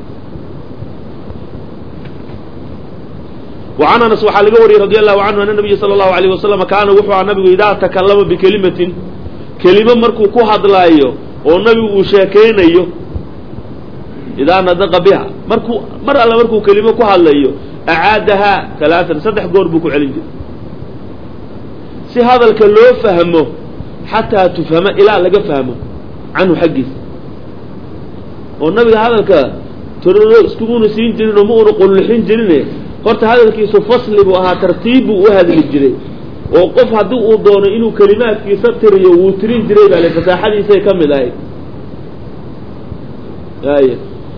وعن انس وحال لغوري رضي الله عنه ان النبي صلى الله عليه وسلم كان وحو النبي اذا تكلم بكلمه كلمه markuu ku hadlaayo oo nabigu uu sheekeynayo idaa nadaqa biha markuu mar alla markuu kelimo ku hadlayo acaadaha ثلاثة saddex goor buu ku celin jiray si hadalka loo fahmo xataa tufhama ilaa laga fahmo canhu xaggiisa oo nabiga hadalka tororo iskuguna siin jirin oo ma una qulluxin jirine horta hadalkiisu fasli buu ahaa tartiib buu u hadli jiray oo qof haddii uu doono inuu kelimaadkiisa tiriyo wuu tirin jiray baa le fasaaxadiisay ka mid ahayd aya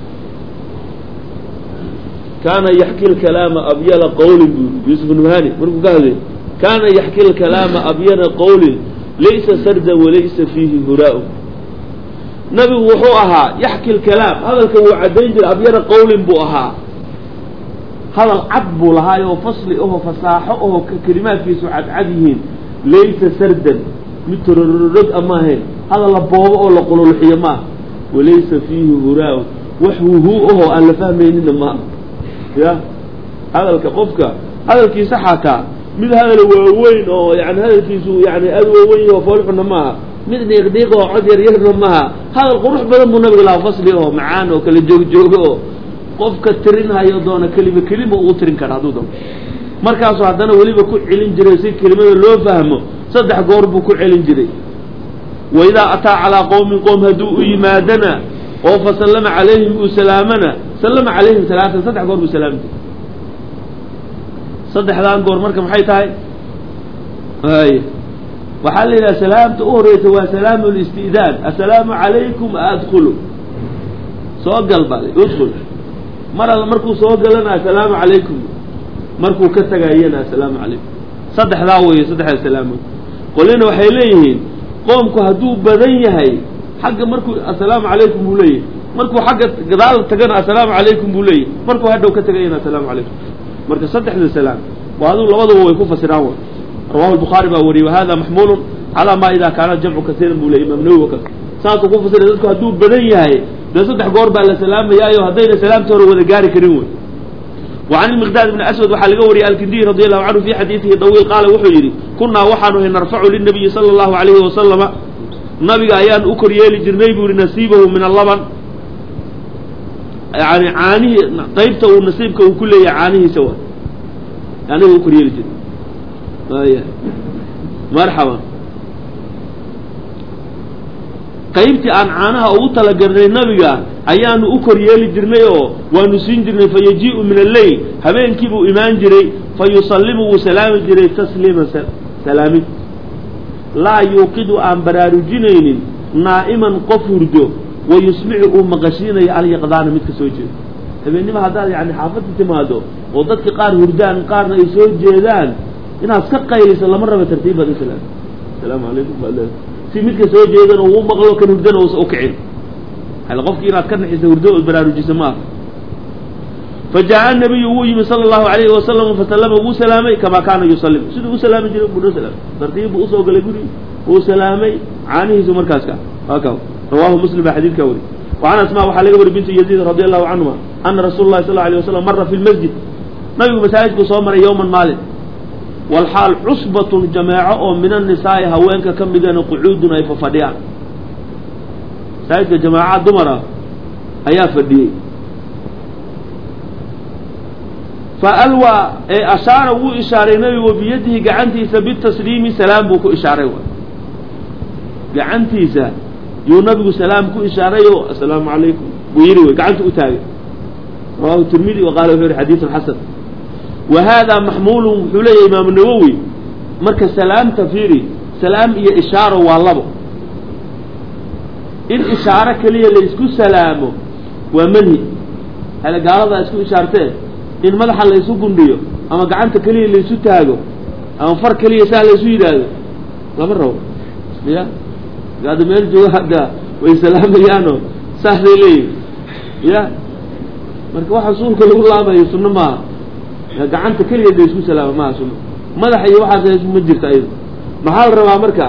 kaana yaxki lkalaama abyana qawlin buu yuusuf ibnu hani markuu ka hadlay kaana yaxki lkalaama abyana qawlin laysa sardan walaysa fiihi huraa'u nabigu wuxuu ahaa yaxki lkalaam hadalka wuu caddayn jiray abyana qawlin buu ahaa hadal cad buu lahaay oo fasli aho fasaaxo aho kelimaadkiisu cadcad yihiin laysa sardan mid torororog ama ahayn hadal la boobo oo la qululxiyo maaha walaysa fiihi huraa'u wax wuhuu ahoo aan la fahmaynina maaha ya hadalka qofka hadalkiisa xataa mid hadal waaweyn oo yani hadalkiisu yani aad waaweyn oo foolxuna maaha mid dhiiqdhiiq oo cod yar yarna maaha hadal qurux badan buu nabiga lahaa fasli oo macaan oo kala joogjoogo oo qofka tirinhayo doona kelima kelima uu tirin kara hadduu doono markaasuu haddana weliba ku celin jiray si kelimada loo fahmo saddex goor buu ku celin jiray waidaa ataa calaa qowmin qowm hadduu u yimaadana oo fa sallama calayhim uu salaamana sallama calayhim salaatan saddex goor buu salaami jiray saddexdaan goor marka maxay tahay ay waxaa la yidhaha salaamta u horeysa waa salaamu listi'daan assalaamu calaykum adkhulu soo gal baa udkhul mar alla markuu soo galana assalaamu calaykum markuu ka tagayana assalaamu calaykum saddexdaa weeye saddexda salaamood qolina waxay leeyihiin qoomku hadduu badan yahay xagga markuu assalaamu calaykum buu leeyahay markuu xagga gadaal tagana assalaamu calaykum buu leeyahay markuu hadhow ka tagayana assalaamu calaykum marka saddexda salaam waa aduu labaduba way ku fasiraan wa rawahu albukhaari baa wariyey wahada maxmuulun calaa maa idaa kaana jamcu kasiiran buu leeyay imaam nawowi waka saasuu ku fasiray dadku hadduu badan yahay dee saddex goor baa la salaamayaayo haddayna salaamta hore wada gaari karin wey وعن المقداد بن أسود وحا لغا وري الكندي رضي الله عنه في حديثه طويل قال وحو يري كنا وحانو نرفع للنبي صلى الله عليه وسلم نبي أيان أكر يلي جرني بوري نصيبه من اللبن يعني عانيه طيبته ونصيبك وكل يعانيه سوا يعني هو أكر يلي جرني آيه مرحبا qaybtii aan caanaha ugu talagalnay nabiga ayaanu u kor yeeli jirnay oo waanu siin jirnay fayaji'u min al-layl habeenkii buu imaan jiray fayusallimu wa salaami jiray tasliima salaami laa yuqidu aan baraarujinaynin naa'iman qof hurdo wa yusmi'u uu maqashiinaya al-yaqdaana mid ka soo jeedo habeenimo haddaad yani xaafadda timaado oo dadka qaar hurdaan qaarna ay soo jeedaan inaad ka qayliso lama rabo tartiibada salaam salaamu calaykum si midka soo jeedan uu maqlo kan hurdana uu u kicin hal qofkii inaad ka naxiso hurdo oo baraarujisa ma فجاء النبي ويم صلى الله عليه وسلم فسلم وسلامي كما كان يسلم سيده وسلامي جري بدو سلام ترتيب وسو غلي غري وسلامي عانيه سو مركاسكا هكا رواه مسلم بحديث كوري وعن اسماء وحلقه ور بنت يزيد رضي الله عنها ان رسول الله صلى الله عليه وسلم مر في المسجد نبي مساجد سو مر يوما مال والحال عصبة جماعة من النساء هوانك كم بدنا قعودنا يففديان سايد جماعة دمرة أيا فدي فألوى أشار وإشارة نبي وبيده قعنتي سبيت تسليم سلام بكو إشارة قعنتي سا يو نبي سلام كو إشارة يو السلام عليكم ويروي قعنت أتاوي رواه الترمذي وقال في الحديث الحسن وهذا محمول حلي إمام النووي مركز سلام تفيري سلام هي إشارة والله إن إشارة كلية اللي يسكو سلامه ومنهي هلا قال هذا يسكو إشارتين إن مدح اللي يسكو قنديو أما قعنت كلية اللي يسكو تاقو أما فرق كلية سهل يسكو يداقو لا مرة يا قاعد ميرجو هذا ويسلام يانو سهل لي يا مركز واحد صور كل الله ما يسنو ما gacanta kaliya la isku salaamo ma asuna madaxa iyo waxa ay ma jirta ayada maxaa la rabaa marka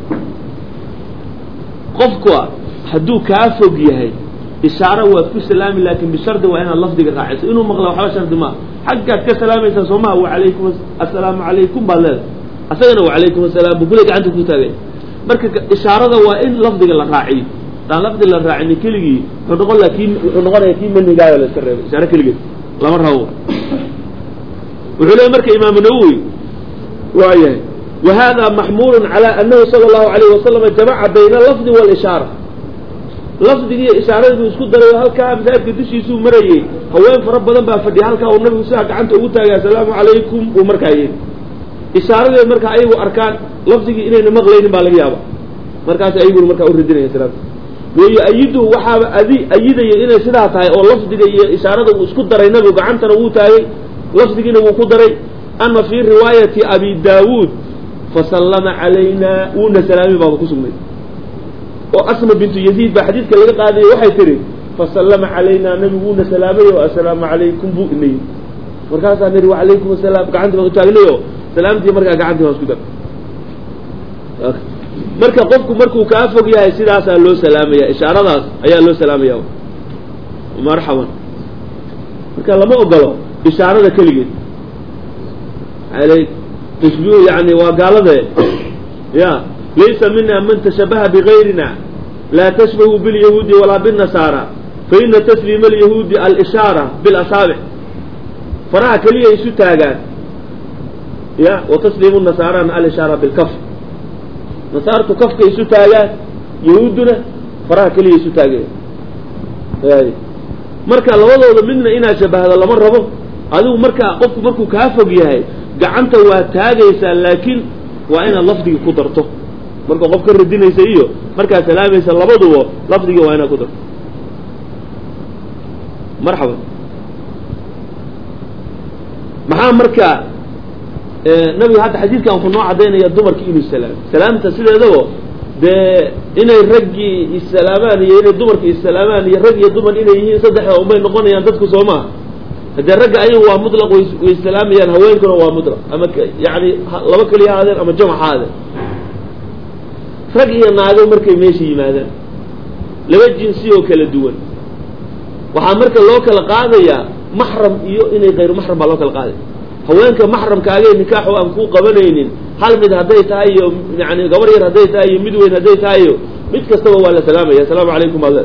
qofku haduu ka fog yahay ishaara waa ku salaami laakiin bi shardi waa in lafdiga raaciso inuu maqlo waxa shardi ma xagga ka salaamaysa Soomaa wa alaykum assalaamu alaykum balad asagana wa alaykum assalaam bugule gacanta ku taagay marka ishaarada waa in lafdiga la raaciyo taan lafdiga la raacin keligii wuxuu noqon laakiin wuxuu noqonayaa kii manigaa la sareeyo ishaara keligii lama rabo وحلي مركي إمام النووي وآيه وهذا محمول على أنه صلى الله عليه وسلم جمع بين اللفظ والإشارة لفظ دي إشارة بيسكت دروا هل كان زائد كدش يسوع مريء هو فرب بدن بفدي هل كان النبي ساعة عنده أوتا يا سلام عليكم ومركعين إشارة المركع أيه وأركان لفظ دي إنه مغلين بالغيابة مركع أيه والمركع أوردين يا سلام ويأيده وحاب أذي أيده إنه سلاح تاي أو لفظ دي إشارة بيسكت دروا النبي وعنده أوتا لفظ دي إنه مقدر أما في رواية أبي داود فسلم علينا ونا سلامي بابا كسمي وأسمى بنت يزيد بحديث كلا قاضي وحي تري فسلم علينا نبي ونا سلامي والسلام عليكم بو إني مركز أنا رو عليكم السلام قعدت ما تقوليه سلامتي مركز قعدت ما أسكت مركز قفكم مركز كافك يا يصير عسى له سلام يا إشارة ناس أيها له سلام يا مرحبا مركز لما أقوله إشارة كلجة عليك تشبيه يعني وقال ذا يا ليس منا من تشبه بغيرنا لا تشبه باليهود ولا بالنصارى فإن تسليم اليهود الإشارة بالأصابع فراه كلية يسو تاغان يا وتسليم النصارى الإشارة بالكف نصارى كف يسو تاغان يهودنا فراه كلية يسو تاغان يعني مركا لوضوض منا إنا شبه هذا لمن ربه هذا مركا قف مركو كافق يهي gacanta waa taagaysaa laakiin waa inaad lafdiga ku darto marka qof ka radinaysa iyo markaa salaamaysa labaduba lafdiga waa inaad ku darto marxaba maxaa marka nabiga hadda xadiidkan ku noo cadeynaya dumarka inuu salaam salaamta sideedaba dee inay raggii isalaamaan iyo inay dumarka isalaamaan iyo rag iyo dumar inay yihiin saddexda unbay noqonayaan dadku soo maaha هذا الرجع أيه هو مطلق والسلام يعني هوين كانوا هو مطلق أما يعني لما كل هذا أما جمع هذا رجع الناقل مركب ماشي ماذا لو الجنسية وكل الدول وحمرك اللوك القاضي يا محرم يو إني غير محرم باللوك القاضي هوين كمحرم كعليه نكاح وأنكو قبلين هل مد هديت أيه يعني قبرير هديت أيه مدوين هديت أيه متكستوى ولا سلامة يا سلام عليكم الله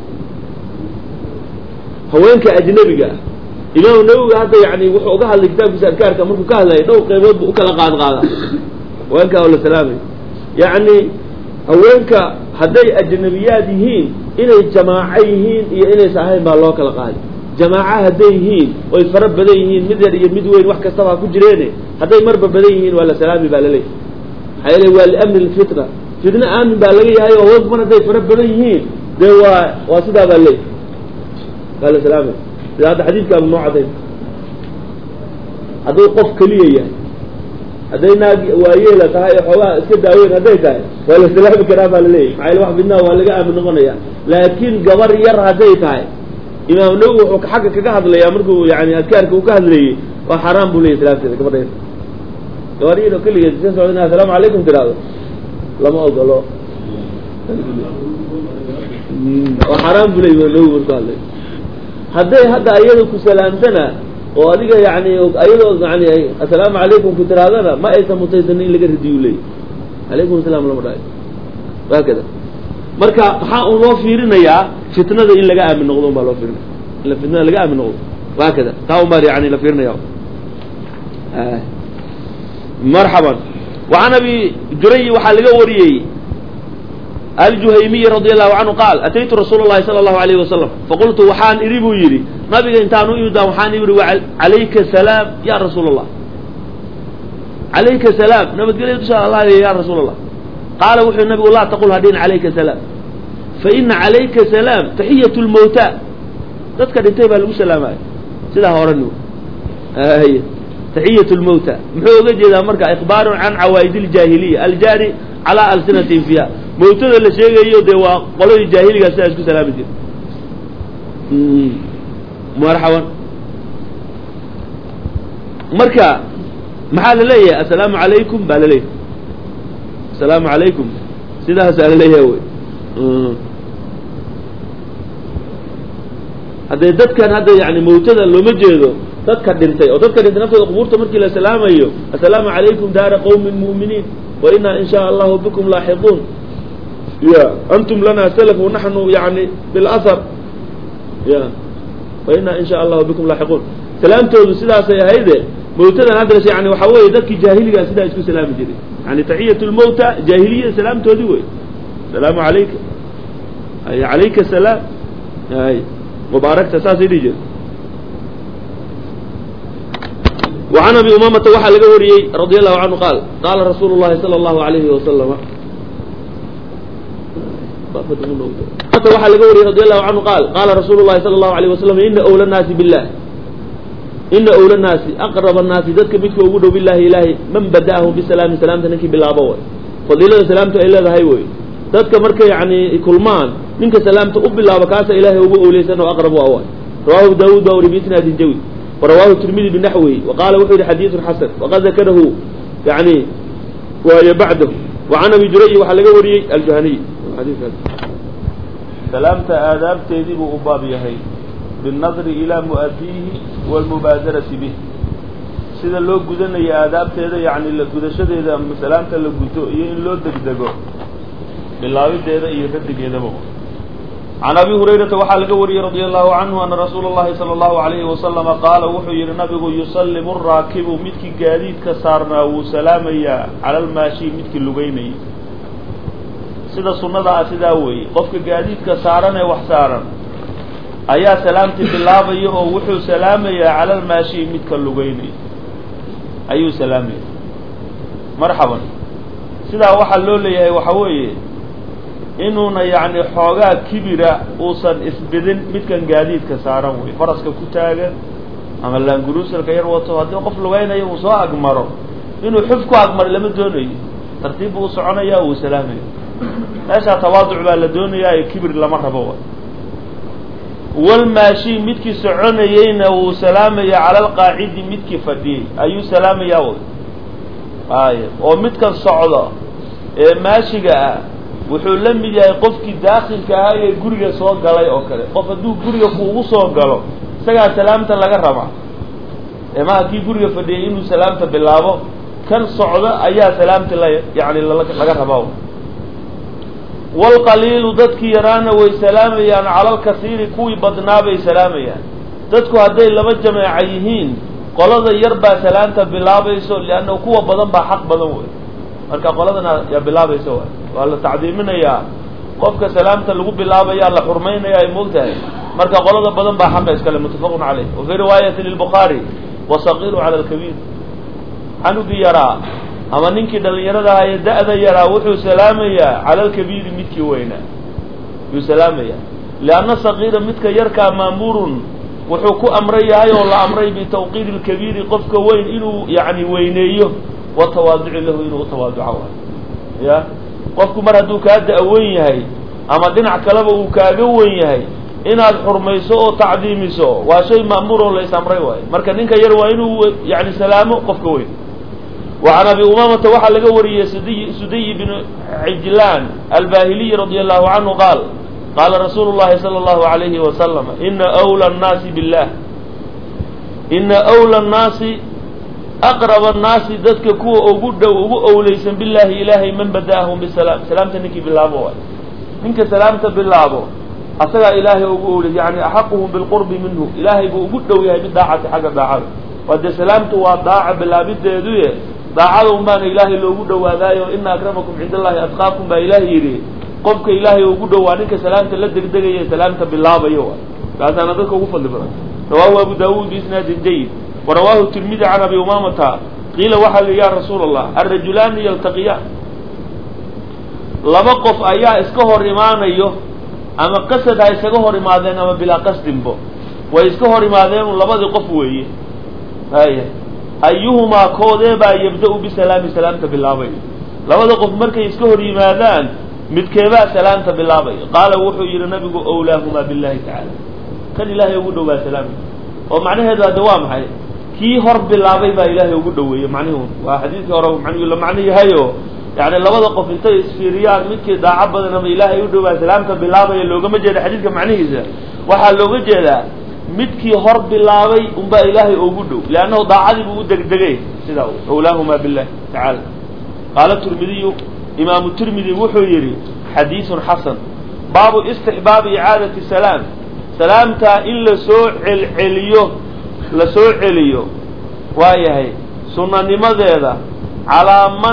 هوين كأجنبي جاء إمام النووي هذا يعني وحوقها اللي كتاب في أذكار كمركو كهلا يدو قيمات وكلا قاعد قاعد وينك ولا سلامي يعني وينك هذي أجنبيات هين إلى جماعيهين إلى صحيح بالله كلا قاعد جماعة هذيهين ويفرب بديهين مدر يمدوين وحكة طبعا كجرينه هذي مرب بديهين ولا سلامي بالله هاي هو الأمن الفطرة فدنا آمن بالله هاي ووقفنا هذي فرب بديهين ده واسدا بالله قال سلامي هذا حديث كان نوع عدين هذا قف كلية هذا ناقي ويله تهاي حوا اسكت داوين هذا تهاي ولا سلام كلام على ليه معي الواحد منا ولا جاء من غنيا لكن قبر ير هذا تهاي إمام نوح حق كجهد لي أمركو يعني أذكارك وكهد لي وحرام بولي سلام كذا قبر ير قبرينه كلية جنس عندنا السلام عليكم ترى لما أقوله وحرام بولي إمام نوح قال لي هذا هذا أيضا كسلامتنا وأديك يعني أيضا يعني السلام عليكم كتر هذا ما أيسا متيسنين لك الرديولي عليكم السلام ورحمة الله وهكذا مركا حق الله فيرنا يا فتنة إلا جاء من نقضهم بالله فيرنا إلا فتنة إلا جاء من نقض وهكذا تاو مار يعني لا فيرنا يا آه. مرحبا وعن أبي جري وحلقة وريي الجهيمي رضي الله عنه قال أتيت رسول الله صلى الله عليه وسلم فقلت وحان إريبو يري نبي إنتانو يودا وحان يري عليك سلام يا رسول الله عليك سلام نبي تقول إن شاء الله يا رسول الله قال وحي النبي الله تقول هدين عليك سلام فإن عليك سلام تحية الموتى تذكر انتبه له سلامات سيدا هورنو آه هي تحية الموتى محوقة إذا مركع إخبار عن عوائد الجاهلية الجاري على ألسنة فيها موتى اللي شيء يودي وقالوا الجاهلية سيسكو سلامة مرحبا مركع محال لي السلام عليكم بالله السلام عليكم سيدها سأل لي هو هذا دد كان هذا يعني موتدا لو مجيدو دد كان دنتي او دد كان دنتي نفسه قبورته markii la salaamayo assalamu alaykum dar qawmin mu'minin wa inna insha Allah bikum lahiqun ya antum lana salaf wa nahnu yani bil athar ya wa inna insha Allah bikum lahiqun salaamtoodu sidaas ay hayde mootadan hadda yani waxa weeye dadkii jaahiliga sidaa isku salaami jiray yani taxiyat lmawta jaahiliya salaamtoodii wey salaamu alayka ay alayka salaam ay mubaarakta saasay dhihi jire وعن أبي أمامة وحى لقوري رضي الله عنه قال قال رسول الله صلى الله عليه وسلم وحى لقوري رضي الله عنه قال قال رسول الله صلى الله عليه وسلم إن أولى الناس بالله إن أولى الناس أقرب الناس ذاتك بك وجوده بالله إلهي من بدأهم بالسلام سلامة نكي بالله بوي فضيلة سلامته إلا ذا هيوي ذاتك مركة يعني كلمان منك سلامته أب الله وكاس إلهي وبؤ ليسان وأقرب أول رواه داود وربيتنا هذه الجوي ورواه الترمذي بنحوه وقال وحيد حديث حسن وقد ذكره يعني وهي بعده وعن أبي جريج وحلق وري الجهني حديث هذا سلامة آداب تيذيب أبابي هي بالنظر إلى مؤديه والمبادرة به سيدا لو قدنا يا آداب تيذا يعني لقدشة إذا سلامة لقدتو إيه لو دقدقو بالله تيذا يردق يدبو عن أبي هريرة وحلق وري رضي الله عنه أن رسول الله صلى الله عليه وسلم قال وحي النبي يسلم الراكب متك قاديد كسارنا وسلاميا على الماشي متك اللقيني سيدا سنة سيدا وي قفك قاديد كسارنا وحسارا أيا سلامتي بالله بيه وحي سلاميا على الماشي متك اللقيني أيو سلامي مرحبا سيدا وحلو لي وحوي inuuna yacni xoogaa kibira uusan isbidin midkan gaadiidka saaran wey faraska ku taagan ama laanguruusalka yar wato haddii qof lugaynayo uu soo agmaro inuu xuf ku agmaro lama doonayo tartiib buu soconaya uu salaamaya meeshaa tawaaduc baa la doonayaa ee kibir lama rabo walmaashi midkii soconayeyna wuu salaamaya cala alqaacidi midkii fadhiyey ayuu salaamayaa wey ay oo midkan socdo ee maashiga ah wuxuu la mid yahay qofkii daaqilka ahaa ee guriga soo galay oo kale qof hadduu guriga kuugu soo galo isagaa salaamta laga rabaa ee maha kii guriga fadhiyay inuu salaamta bilaabo kan socda ayaa salaamta la yani laga rabaa walqaliilu dadkii yaraana way salaamayaan cala alkasiiri kuwii badnaa bay salaamayaan dadku hadday laba jameeca yihiin qolada yar baa salaamta bilaabayso lianna kuwa badan baa xaq badan wey marka qoladana yaa bilaabaysa waay waa la tacdiiminayaa qofka salaamta lagu bilaabayaa la xurmaynaya ay moogtahay marka qolada badan baa xaqa iskale muttafaqun caleyh wa fii riwaayati lilbukhaari wasaqiiru cala alkabiir xanugii yaraa ama ninkii dhalinyarada ahaa ee da-da yaraa wuxuu salaamayaa cala alkabiiri midkii weynaa yuu salaamayaa lianna saqiira midka yarkaa maamuurun wuxuu ku amran yahay oo la amray bitawqiiri lkabiiri qofka weyn inuu yani weyneeyo watawaaduci lahu inuu utawaaduco waay ya qofku mar hadduu kaa da-wen yahay ama dhinac kaleba uu kaaga wen yahay inaad xurmayso oo tacdiimiso waa shay ma'muur oo la is amray waayo marka ninka yar waa inuu yani salaamo qofka weyn وعن أبي أمامة وحى لقى وري سدي, سدي بن عجلان الباهلي رضي الله عنه قال قال رسول الله صلى الله عليه وسلم إن أولى الناس بالله إن أولى الناس أقرب الناس ذاتك كو أوجد أوليس بالله إلهي من بدأهم بالسلام سلامة نكي بالله بوال منك سلامة بالله بوال أصلا إلهي أوليس يعني أحقهم بالقرب منه إلهي أوجد وياه بالداعة حق داعة وده سلامته وضاعة بالله بده يدويه daacada baan ilaahay loogu dhawaadaayo inna akramakum cindallahi atqaakum baa ilaahay yidhi qofka ilaahay ugu dhawaa ninka salaamta la degdegaya salaamta bilaabayo kaasana dadka ugu fadli badan rawaahu abu daawud biisnaadin jayyid wa rawaahu tirmidhi can abi umaamata qiila waxaa li ya rasuul allah arrajulaani yaltaqiyaan laba qof ayaa iska hor imaanayo ama qasad ha isaga hor imaadeen ama bilaa qasdinbo way iska hor imaadeen labadii qof weeye haya ayuhumaa koodee baa yabda-u bisalaami salaamta bilaabay labada qof markay iska hor yimaadaan midkeebaa salaamta bilaabay qaala wuxuu yidhi nabigu owlaahumaa billahi tacaala kan ilaahay ugu dhowaa salaamta oo macnaheedu hadda waa maxay kii hor bilaabay baa ilaahay ugu dhoweeyey macnihu waa xadiidkii hore macnihu la macno yahayo yani labada qof intay isfiiriyaan midkii daaco badan ama ilaahay u dhowaa salaamta bilaabaya loogama jeeda xadiidka macnihiisa waxaa looga jeedaa midkii hor bilaabay unbaa ilaahay ugu dhow liannahu daacadii buu u degdegay sidaa owlaahumaa billahi tacaala qaala tirmidiyu imaamu tirmidi wuxuu yidhi xadiisun xasan baabu istixbaabi icaadati salaam salaamtaa in lasoo celceliyo lasoo celiyo waa yahay sunanimadeeda calaa man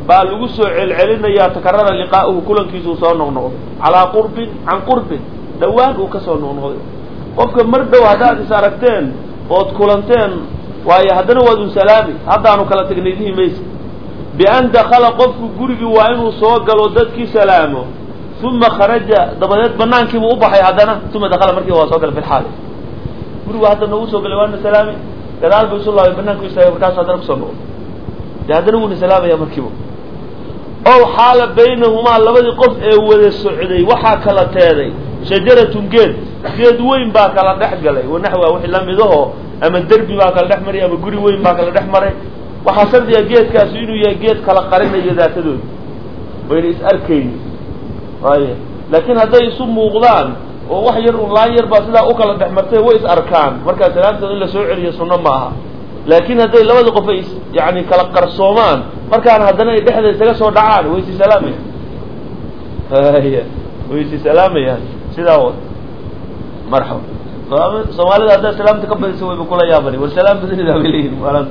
baa lagu soo celcelinayaa takarara liqaa'uhu kulankiisuu soo noqnoqday calaa qurbin can qurbin dhawaan uu ka soo noqnoqday qofka mar dhow haddaad is aragteen ood kulanteen waayo haddana waad un salaami haddaanu kala tegnay dhihi maysa bian dakala qofku gurigii waa inuu soo galo dadkii salaamo uma kharaja dabadeed banaankiibuu u baxay haddana uma dakala markiiba waa soo galay filxaali gurigu hadda noogu soo galay waana salaami gadaal buu isu laabay banaanku istaagay markaasu haddana kusoo noqday de haddana wuuna salaamaya markiiba ow xaala baynahumaa labadii qof ee wada socday waxaa kala teeday shajaratun geed geed weyn baa kala dhex galay wanaxwa wixii lamidaho ama derbi baa kala dhex maray ama guri weyn baa kala dhex maray waxaa shardiga geedkaasi inuu yahay geed kala qarinayo daatadooda wayna is arkayni waaya laakiin hadday isu muuqdaan oo wax yar un laan yar baa sidaa u kala dhex martay way is arkaan markaa salaamtooda in la soo celiyo sunno ma aha laakiin hadday labadii qof ay yani kala qarsoomaan markaan haddana ay dhexda isaga soo dhacaan way isi salaamayaan haya way isi salaamayaan sidaa wa marxaba soomaalida haddaa salaamta ka badisa wayba kula yaabani war salaam badanidaa bay leeyihin maalanta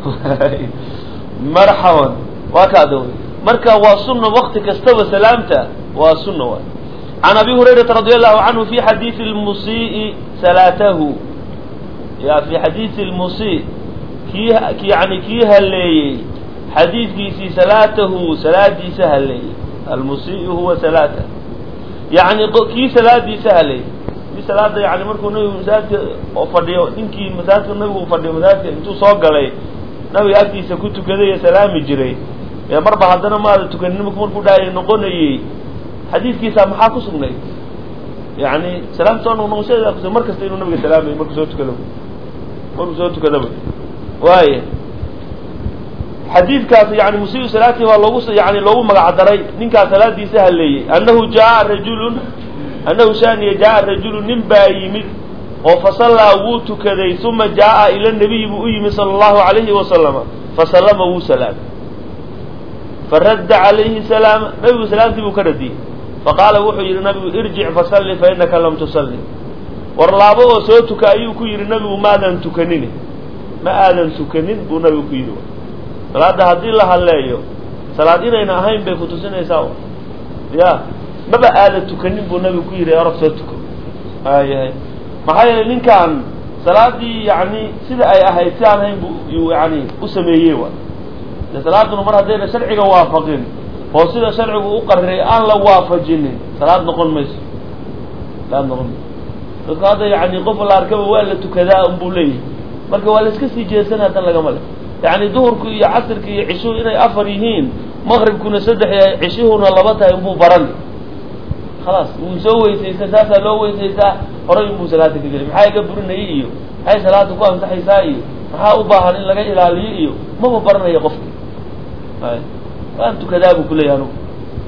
marxaban waa kaada wy marka waa sunna wakti kastaba salaamta waa sunna waay can abi hurayrata radi allahu canhu fi xadiisi lmusii salaatahu ya fi xadiisi lmusii kii yani kii haleeyey xadiidkiisii salaatahu salaadiisa haleeyey almusii huwa salaata yani kii salaadiisa haleeyey kii salaada yani markuu nabigu masaajidka oo fadhiyo ninkii masaajidka nabigu u fadhiyo masaajidka intuu soo galay nabiga agtiisa ku tukaday ee salaami jiray ee marba haddana maada tukanin nimanku markuu dhahay noqonayey xadiidkiisa maxaa ku sugnay yani salaam soo noqnoqoshadeeda kus mar kasta inuu nabiga salaamay markuu soo tukada markuu soo tukadaba waaya xadiidkaas yani musii salaati waa loogu yani loogu magac daray ninkaas salaadiisa haleeyey annahu jaa rajulun annahu shaaniya jaa rajulun nin baa yimid oo fasallaa wuu tukaday uma jaa ila nabiyi buu u yimid sala allahu alayhi wasalama fasallama wuu salaamay faradda calayhi salaama nabigu salaamtii buu ka radiyey faqaala wuxuu yidhi nabigu irjic fasalli fa innaka lam tusalli war laabo oo soo tuka ayuu ku yidhi nabigu maadan tukanin ma aadan tukanin buu nabigu ku yidhi salaada haddii la hadleeyo salaad inayna ahayn bay kutusinaysaa ya maba aadan tukanin buu nabigu ku yidhi orab soo tuko ayahay maxaa yeelay ninkaan salaadii yani sida ay ahayd si aan ahayn buu yani u sameeyey wa de salaaduna mar haddayna sharciga waafaqin oo sida sharcigu u qariray aan la waafajinin salaad noqon mayso salaad noqon mayso dadka hadda yani qof la arkaba waa la tukadaa unbuu leeyahay marka waa la iska sii jeesan haddan lagama le yani duhurku iyo casirka iyo cishuhu inay afar yihiin maqribkuna saddex yahay cishihuna laba tahay unbuu baran khalaas wuu soo weysaysta saasaa loo weysaysaa horay unbuu salaada ka geli maxaa iga burinayay iyo maxay salaada ku ansaxaysaa iyo maxaa u baahan in laga ilaaliyo iyo maba baranaya qofki waan tukadaa buu kuleeyahay anugu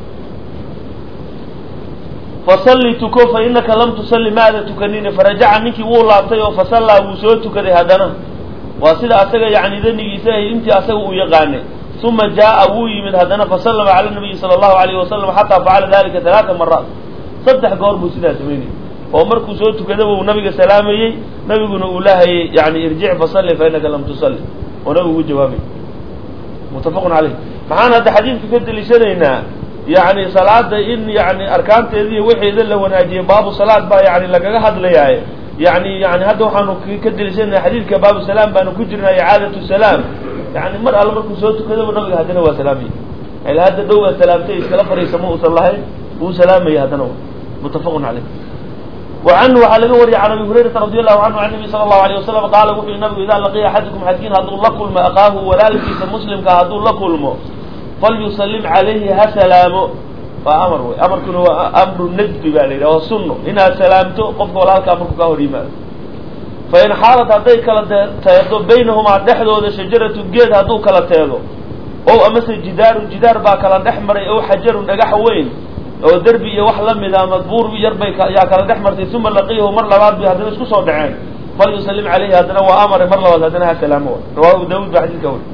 fasalli tuko fa inaka lam tusalli maada tukanine farajaca ninkii wuu laabtay oo fasallaa wuu soo tukaday haddana waa sida asaga yani danigiisa ahay intii asaga uu yaqaanay uma jaa wuu yimid haddana fasallama cala nabiyi sala allahu alayhi wasalam xataa facala dalika talaata maraat saddex goor buu sidaa samaynayay oo markuu soo tukadaba uu nabiga salaamayey nabiguna uu lahayay yani irjic fasalli fa inaka lam tusalli oo nabigu ugu jawaabay muttafaqun caleyh maxaan hadda xadiidka ka deliishanaynaa yani salaada in yani arkaanteediiy waxeeda la wanaajiyay baabu salaad baa yani lagaga hadlayaay yani yani hadda waxaanu ka deliishanaya xadiidka baabu salaam baanu ku jirnaa icaadatu salaam yani mar alla markuu soo tukadaba nabiga haddana waa salaamaya ila hadda dhow waa salaamtay iskala fariisa ma uusan lahayn wuu salaamayay haddana muttafaqun caleyh وعنه وحا لga wariya عن أبي هريرة رضي الله عنه عن النبي صلى الله عليه وسلم قال wuxuu yhi nabigu إذا لقيa أحadكم xadkiin hadduu la kulmo أخاahu walaalkiisa مسلمka hadduu la kulmo فalyusلم عalayhi ha salaamo waa amar wey amarkuna waa amru najbi ba la yidhah waa suno inaad salaamto qofka walaalkaa markuu kaa hor yimaado fain xaalat hadday kala teedo baynahumaa dhexdooda shajaratu geed hadduu kala teedo o amase jidaaru jidaar baa kala dhex maray ow xajarun dhagax weyn oo derbi iyo wax lamida ama buur yar bay yaa kala dhex martay uma laqiyahu mar labaad bay haddana isku soo dhaceen falyusallim calayhi haddana waa amare mar labaad haddana ha salaamo rawahu abu daawud baa xadiidka wari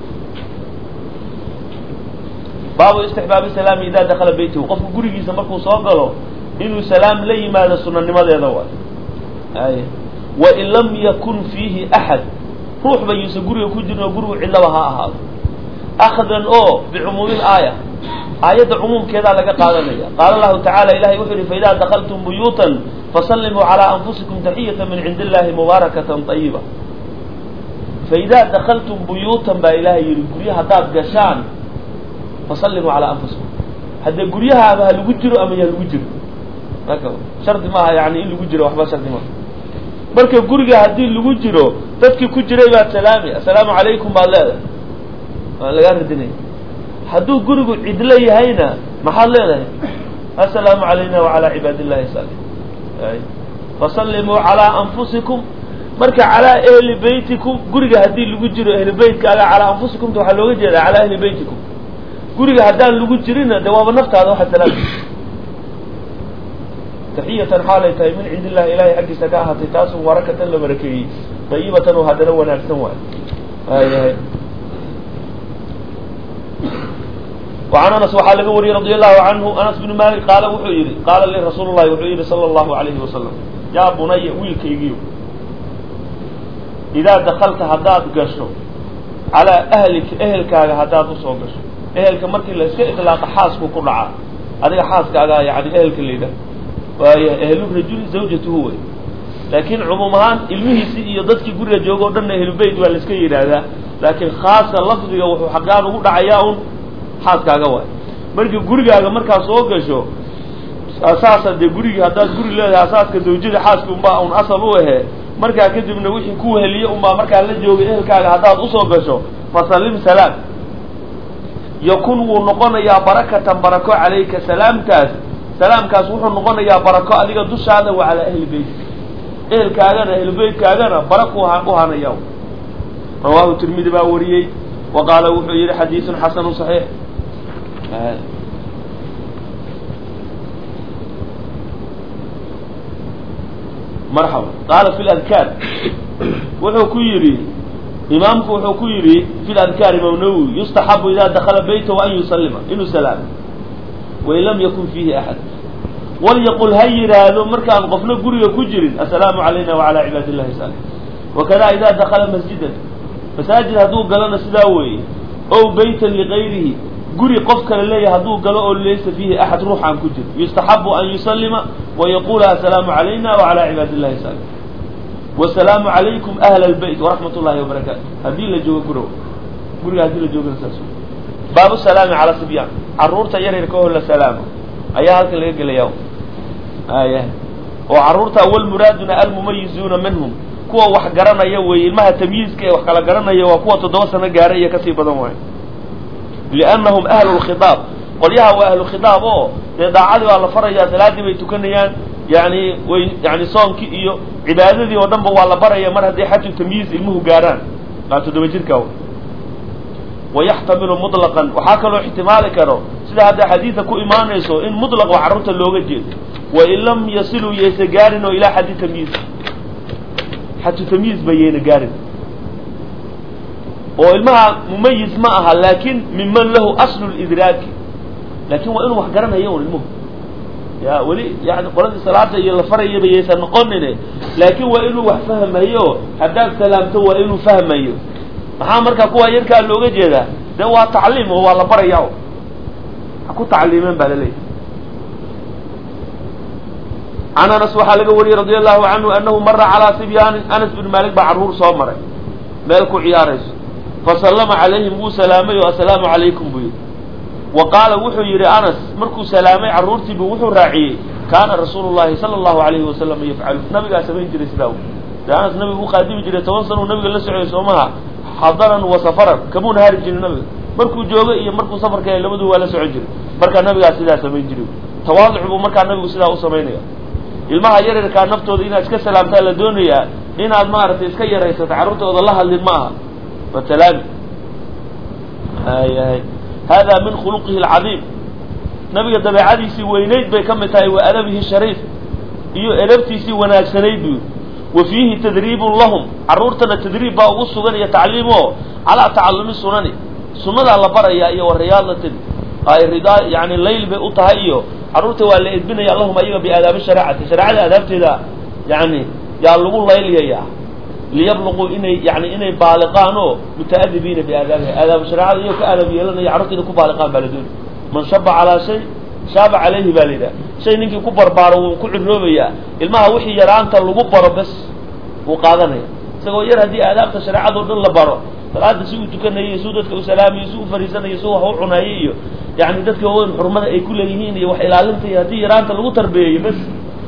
baabu istixbaabi salaami idaa dakala beytahu qofku gurigiisa markuu soo galo inuu salaam la yimaado sunanimadeeda waay ay wain lam yakun fiihi axad ruux ba yuusan guriga ku jirin oo gurigu cidlaba ha ahaado أخذا أو بعموم الآية آية عموم كذا لك قال لي قال الله تعالى إلهي وحري فإذا دخلتم بيوتا فسلموا على أنفسكم تحية من عند الله مباركة طيبة فإذا دخلتم بيوتا بإلهي يقوليها داد قشان فسلموا على أنفسكم هذا يقوليها أبها الوجر أم هي الوجر شرط ما يعني إيه الوجر وحبا شرط ما بركة قرية هذه الوجر تذكي كجري بعد سلامي السلام عليكم بالله لا يردني hadduu gurigu cidla yahayna maxaad leedahay assalaamu calayna wacalaa cibaadi illahi saalixiin fasallimuu calaa anfusikum marka calaa ahli beytikum guriga haddii lagu jiro ahli beytkaaga calaa anfusikumta waxaa looga jeedaa calaa ahli beytikum guriga haddaan lagu jirina dee waaba naftaada waxaad salaami taxiyatan xaalay tahay min cindi illahi ilahay xaggiisa ka ahaatay taasun warakatan la barakeeyey dayibatan oo haddana wanaagsan waay ayahay وعن أنس وحال قوري رضي الله عنه أنس بن مالك قال وحيري قال لي رسول الله وحيري صلى الله عليه وسلم يا بني ويلك يجيو إذا دخلت هداد قشو على أهلك أهلك هداد وصو قشو أهلك مركي اللي اسك إطلاق حاسك وكل عام هذا حاسك على يعني أهلك اللي ده وأهل الرجل زوجته هو لكن عموما المهي يضدك يقول جوجو دنا أهل البيت ولا اسكير هذا لكن خاصة لفظي وحقان وقول عياون xaaskaaga waay markii gurigaaga markaa soo gasho asaasa de gurigi haddaad guri leedahay asaaska zawjada xaaska unbaa un asal u ahee markaa kadibna wixii ku weheliye unbaa markaa la joogay ehelkaaga haddaad usoo gasho fasallim salaam yakun wuu noqonayaa barakatan barako calayka salaamtaas salaamkaas wuxuu noqonayaa barako adiga dushaada wa calaa ahli beyt ehelkaagana ahli beytkaagana barako u hanaya rawaahu tirmidi baa wariyey waqaala wuxuu yihi xadiisun xasanu saxiix مرحبا قال في الأذكار وحو كيري إمامك وحو كيري في الأذكار مونوي يستحب إذا دخل بيته أن يسلم إنه سلام وإن لم يكن فيه أحد وليقول هير هذا مركان قفنا قرية كجر السلام علينا وعلى عباد الله صالح وكذا إذا دخل مسجدا مساجد هدو قالنا سداوي أو بيتا لغيره قري قفك لله هدو قالوا ليس فيه أحد روح عن كجر يستحب أن يسلم ويقول السلام علينا وعلى عباد الله صالح والسلام عليكم أهل البيت ورحمة الله وبركاته هذه اللي جوا قروا قري هذه اللي جوا نساسو باب السلام على صبيان عرورتا يريكوه السلام أيها هلك اللي يقل اليوم آيه وعرورتا أول مرادنا المميزون منهم كوا وحقرنا يوي المها تمييز كي وحقلا قرنا يوي كوا تدوسنا قارية كثير بدنوين لأنهم أهل الخطاب قل يها وأهل الخطاب أوه إذا عادوا على فرجة ثلاثة بيتكنيان يعني وي يعني صون كي إيو عبادة دي ودنبا وعلى برية مرة دي حتى تمييز المه قاران لا تدوجر كو ويحتمل مطلقا وحاكلوا احتمال كرو سيدا هذا حديث كو إيمان يسو إن مطلق وعرمت اللوغة جيد وإن لم يصلوا يسقارنوا إلى حد تمييز حتى تمييز بيين قارن وإلمها مميز معها لكن ممن له أصل الإدراك لكن وإنه وحقرنا يوم المهم يا ولي يعني قرآن الصلاة يلا فرق يبيسا نقننه لكن وإنه وحفهم هيو حداك سلامته وإنه فهم هيو maxaa marka kuwa yarka looga jeedaa de waa tacliim oo waa la barayaa ku tacliiman baa leeyahay ana Anas waxa laga wariyay radiyallahu anhu annahu marra ala sibyan Anas bin Malik ba arur soo maray meel ku ciyaarayso fa sallama alayhim wa salaamay wa assalamu alaykum bi wa qala wuxuu yiri Anas markuu salaamay arurtii buu wuxuu raaciyay kana rasuulullaahi sallallahu alayhi wa sallam yaf'al nabiga sameyn jiray sidaa Anas nabigu qaadimi jiray toban sano nabiga la socday Soomaha حضرا وسفرا كمون هارج النبي مركو جوغا iyo markuu safarka ay labadu wala soo jiray marka nabiga sidaa sameyn jiray tawaadu marka nabigu sidaa u sameeynaya ilmaha yareerka naftooda inaad iska salaamtaa la doonaya inaad maartay iska yareysato carruurtooda la hadlin maaha watalaan ay ay hada min khuluqihi alazim nabiga dabeecadiisi weyneyd bay kamid tahay wa adabihi sharif iyo edabtiisi wanaagsanayd وفيه تدريب لهم عرورتنا تدريب با ugu sugan iyo tacliimo ala tacallumi sunani sunada la baraya iyo wariyadada ay ridaa yani layl bay u tahay iyo عرورta waa la idbinaya Allahumma ayaga bi aadaab shariicada shariicada aadaabteeda yani yaa lagu layliyaya liyabluquu inay yani inay baaliqaan oo mutaadibiina biaadaabiha aadaab shareecada iyo ka aadaab yeelanaya carruurta inay ku baaliqaan baa la doonay man shaba calaa shay shaaba calayhi baa la yidhaha shay ninkii ku barbaaro wuu ku ciroobayaa ilmaha wixii yaraanta lagu baro bes wuu qaadanaya isagoo yar haddii aadaabta shareecado dhan la baro salaada si uu tukanayay suu dadka u salaamayo si u fariisanayo si wax u cunaayay iyo yani dadka waaweyn xurmada ay ku leeyihiin iyo wax ilaalinta iyo haddii yaraanta lagu tarbeeyayo bes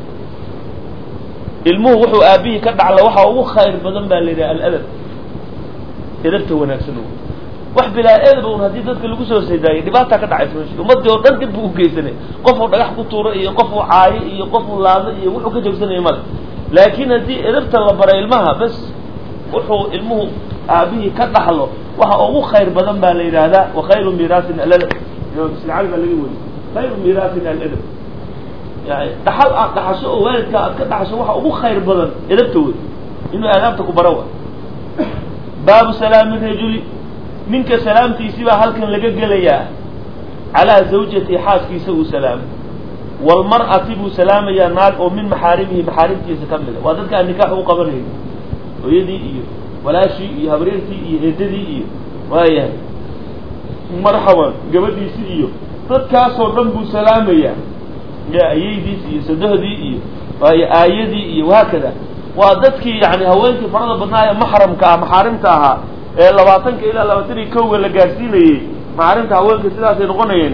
ilmuhu wuxuu aabihii ka dhacla waxa ugu khayr badan baa la yidhaha aladab edabta wanaagsan wax bilaa edab un haddii dadka lagu soo saydaayay dhibaataa ka dhacaysa meesha ummadii oo dhan dib buu u geysanay qofuu dhagax ku tuuro iyo qofuu caayo iyo qofuu laado iyo wuxuu ka joogsanaya male laakiin haddii edabta la baray ilmaha bes wuxuu ilmuhu aabihii ka dhaxlo waxa ugu khayr badan baa la yidhaahdaa wa khayru miiraasin aladab islaali baa laga weyy khayru miiraasin aladab yani dhaxal aad dhaxasho oo waalidka aad ka dhaxasho waxa ugu khayr badan edabta wey inuu aadaabta ku bara wa baabu salaami rajuli ninka salaamtiisii baa halkan laga gelayaa calaa zawjatihi xaaskiisa uu salaamo walmar'ati buu salaamayaa naag oo min maxaarimihi maxaarimtiisa ka mida waa dadka aan nikaax u qabanayni hooyadii iyo walaashii iyo habriirtii iyo eedadii iyo waayahay marxaban gabadhiisii iyo dadkaasoo dhan buu salaamayaa ya ayaydiisi iyo sadohdii iyo waayo aayadii iyo wahaakada waa dadkii yani haweenkii farada badnaa ee maxramka ah maxaarimta ahaa ee labaatanka ilaa labaatan iyo kowga la gaarsiinayey maxaarimta haweenka sidaasay noqonayeen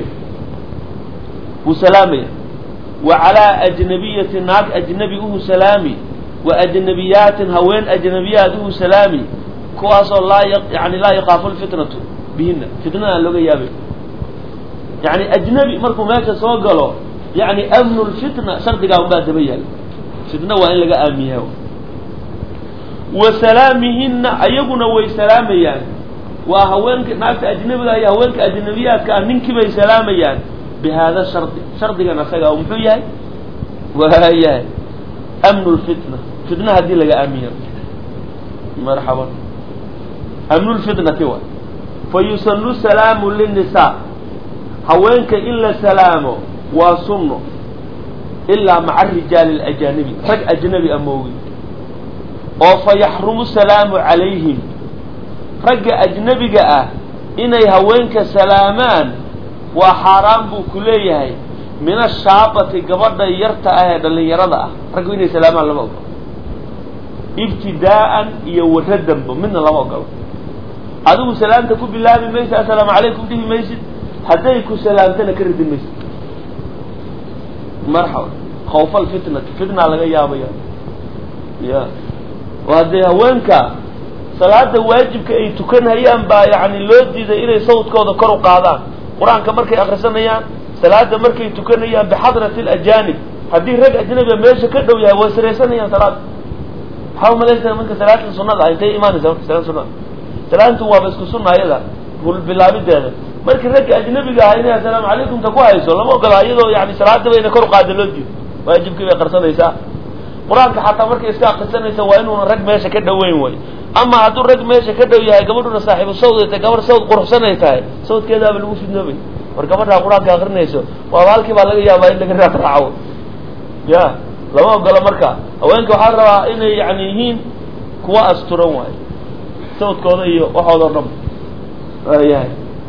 wuu salaamaya wa calaa ajnabiyati naag ajnabi uhu salaami wa ajnabiyaatin haween ajnabiyaad uhu salaami kuwaasoo laa yani laa yakaafu lfitnatu bihina fitnada aan looga yaabay yani ajnabi markuu meesha soo galo yani amnu lfitna shardigaa unbaa daba yaala fitna waa in laga aamiyaa wa salaamihina ayaguna way salaamayaan waa haweenka naagta ajnabiga iyo haweenka ajnabiyaadka ah ninkii bay salaamayaan bihada shardi shardigan asaga oo muxuu yahay waayahay amnu lfitna fitna haddii laga aamiya marxaban amnu lfitnati wa fa yusanu salaamu linnisaa haweenka in la salaamo waa sunno ilaa maca rijaali alajaanibi rag ajnabi a moogi oo fa yaxrumu salaamu calayhim ragga ajnabiga ah inay haweenka salaamaan waa xaaraan buu ku leeyahay min ashaabati gabadha yarta ah ee dhallinyarada ah raggu inay salaamaan lama ogolo ibtidaa'an iyo waradanba midna lama ogolo adigu salaamta ku bilaabi maysid assalaamu calaykum dhihi maysid hadday ku salaamtana ka ridi maysid marxaba khawfa alfitnati fitnaa laga yaabaya ya oo haddee haweenka salaada waajibka ay tukanhayaan baa yani loo diiday inay sawdkooda kor u qaadaan qur-aanka markay akrisanayaan salaada markay tukanayaan bixadrati alajanib haddii rag ajnabiga meesha ka dhow yahay way saraysanayaan salaada maxaa umalaysaa marka salaada sunada ah intay imaanaysa marka salaada sunada salaantu waaba isku sunna ayada bilaabideeda markii ragga ajnabiga ah inay assalaamu calaykum ta ku hayso lama ogola iyadoo yani salaada bayna kor u qaada loo diido waajibkii bay qarsanaysaa qur-aanka xataa markay iska akrisanaysa waa inuuna rag meesha ka dhoweyn way ama hadduu rag meesha ka dhow yahay gabadhuna saaxiibu sawd ay tahay gabadh sawd quruxsanay tahay sawdkeedaaba lagu fidnoobay war gabadhaa qur-aanka akrinayso waaba halkii baa laga yaabaa in laga raad raaco ya lama ogola marka haweenka waxaa rabaa inay yani yihiin kuwa asturan waayo sawdkooda iyo waxooda dhan yahay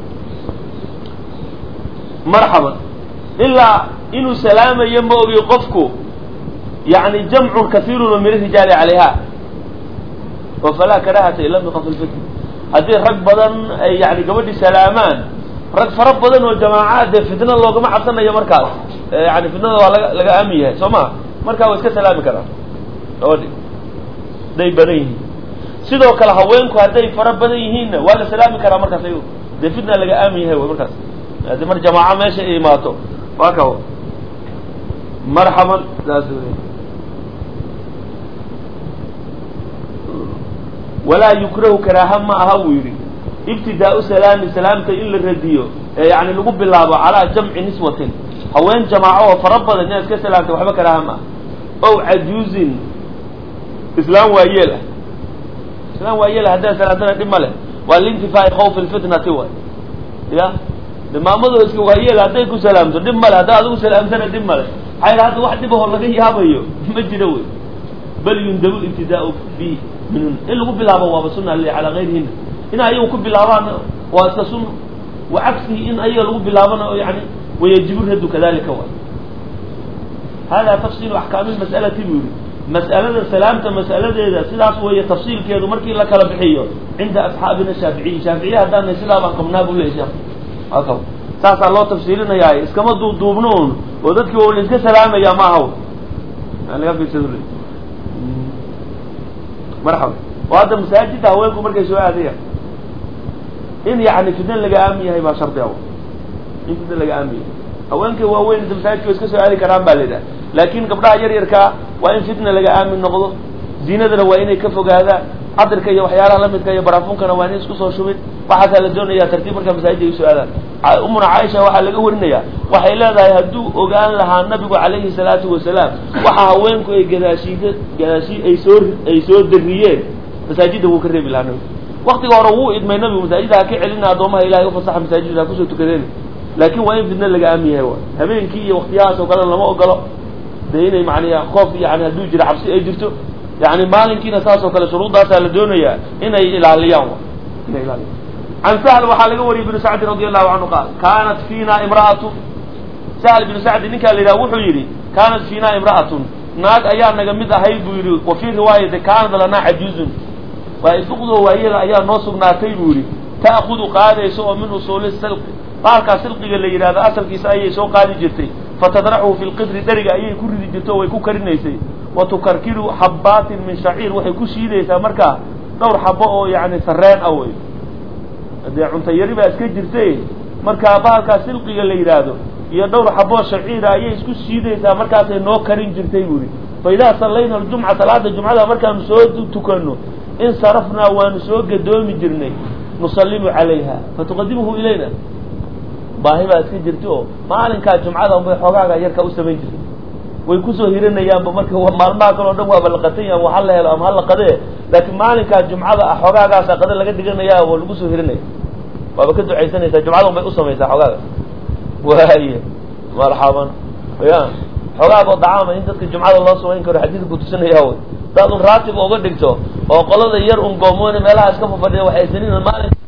marxaban ilaa inuu salaamayo ma ogi qofku yani jamcun kasiirun min arijaali calayha oo falaa karahata ila biqaf lfitna haddii rag badan ay yani gabadhi salaamaan rag fara badan oo jamaacaad dee fitna loogama cabsanayo markaas yani fitnada waa laga laga aamin yahay soo maha markaa waa iska salaami karaa gabadhi hadday badan yihiin sidoo kale haweenku hadday fara badan yihiinna waa la salaami karaa markaas ayago dee fitna laga aamin yahay wy markaas haddii mar jamaaco meesha ay imaato waa ka marxaban saas walaa yukrahu karaaha ma aha buu yidhi ibtidaau salaami salaamta in la radiyo ee yani lagu bilaabo calaa jamci niswatin haween jamaaco oo fara badan inaad iska salaamta waxba karaaha ma aha ow cajuuzin islaam waa yeel ah islaam waa yeel haddaad salaamtana dhib ma leh waa liintifaa'i khawfi lfitnati waay ya de maamadoo iska waa yeel hadday ku salaamto dhib ma leh haddaa adigu salaamtana dhib ma leh maxaa yidhi hadda wax dhibahoo laga yaabayo ma jiro wey bal yundabu ibtidaau bi من اللي قبل هذا هو بسنة اللي على غيرهن إن أيه قبل هذا وسنة وعكسه إن أيه اللي قبل هذا يعني ويجب الرد كذلك هو هذا تفصيل أحكام المسألة تبيري مسألة سلامة مسألة إذا سلاس وهي تفصيل كذا مركي لك لبحيه عند أصحابنا الشافعي الشافعي هذا نسلا بقمنا بقول إيش أكو ساس الله تفصيلنا يا إس كم دو دوبنون وذاتك هو اللي سلامة يا ما هو أنا قبل سدري مرحبا وهذا مساجد هواكم مركي شو هذه إن يعني فدنا لقى أمي هاي ما شرط يوم إن فدنا لقى أمي هواك هو وين مساجد كويس كسر هذه كلام بالده لكن قبل أجر يركع وإن فدنا لقى أمي النقض زينة الروائين يكفوا هذا عذر كي وحياة لم يتكي برافون كانوا وانيس كسر شوبت بحث على الدنيا ترتيب مركب مساجد يسأل أمنا عائشة وحال لقوا النية وحيلا ذا يهدو وقال لها النبي عليه الصلاة والسلام وحاوينكو جلاشي جلاشي أيسور أيسور دريين مساجد هو كريم العنو وقت قاروا إدم النبي مساجد هكي علينا دومها إلى يوم صح مساجد لا كسر تكذين لكن وين بدنا لقى أمي هو همين كي واختيار وقال لنا ما أقله ديني معني خوف يعني هدو جرى عبسي أجرته يعني مالين كي نساس وكل شروط ده على الدنيا إن إلى اليوم إن إلى اليوم عن سهل وحال وري بن سعد رضي الله عنه قال كانت فينا امرأة سهل بن سعد نك اللي راوحوا يري كانت فينا امرأة ناق أيام نجمد هاي بيري وفي رواية كان لنا عجوز ويسقطوا وهي أيام نصب ناتي بيري تأخذ قاعدة يسوع من أصول السلق قال كسلق اللي يرى هذا أصل كيس أي يسوع قاعدة جتي فتدرعه في القدر درجة أي كل جتوا ويكون كرنيسي وتكركل حبات من شعير ويكون شيء ليس مركا دور حبه يعني سران أوي هذا عن تياري بس كجرتين مركا بالك سلقي اللي يرادو يدور حبوا شعيرة أيه يسكت شيء ده مركا سينو كرين جرتين بوري فإذا صلينا الجمعة ثلاثة الجمعة مركا نسود تكنو إن صرفنا ونسود قدوم جرني نصلي عليها فتقدمه إلينا باهي بس كجرتوه ما علن كالجمعة هم بحقاقة يركا أسمين جرتين ويكسو هيرنا يام بمركا هو مالما كانوا دموا بلقتين وحلها الأم هلا قضية لكن مالك الجمعة حقاقة سقدر لقد دقنا يا والكسو هيرنا وبكده عيساني جمعتهم بيقصوا ميسا حقاقة وهي مرحبا يا حقاقة ضعامة انت الجمعة الله سوين كره حديث قدسنا يهوي تاخذ راتب وقدرته وقالوا ذا يرون قومون مالها اسكفوا فديه وحيسنين المالك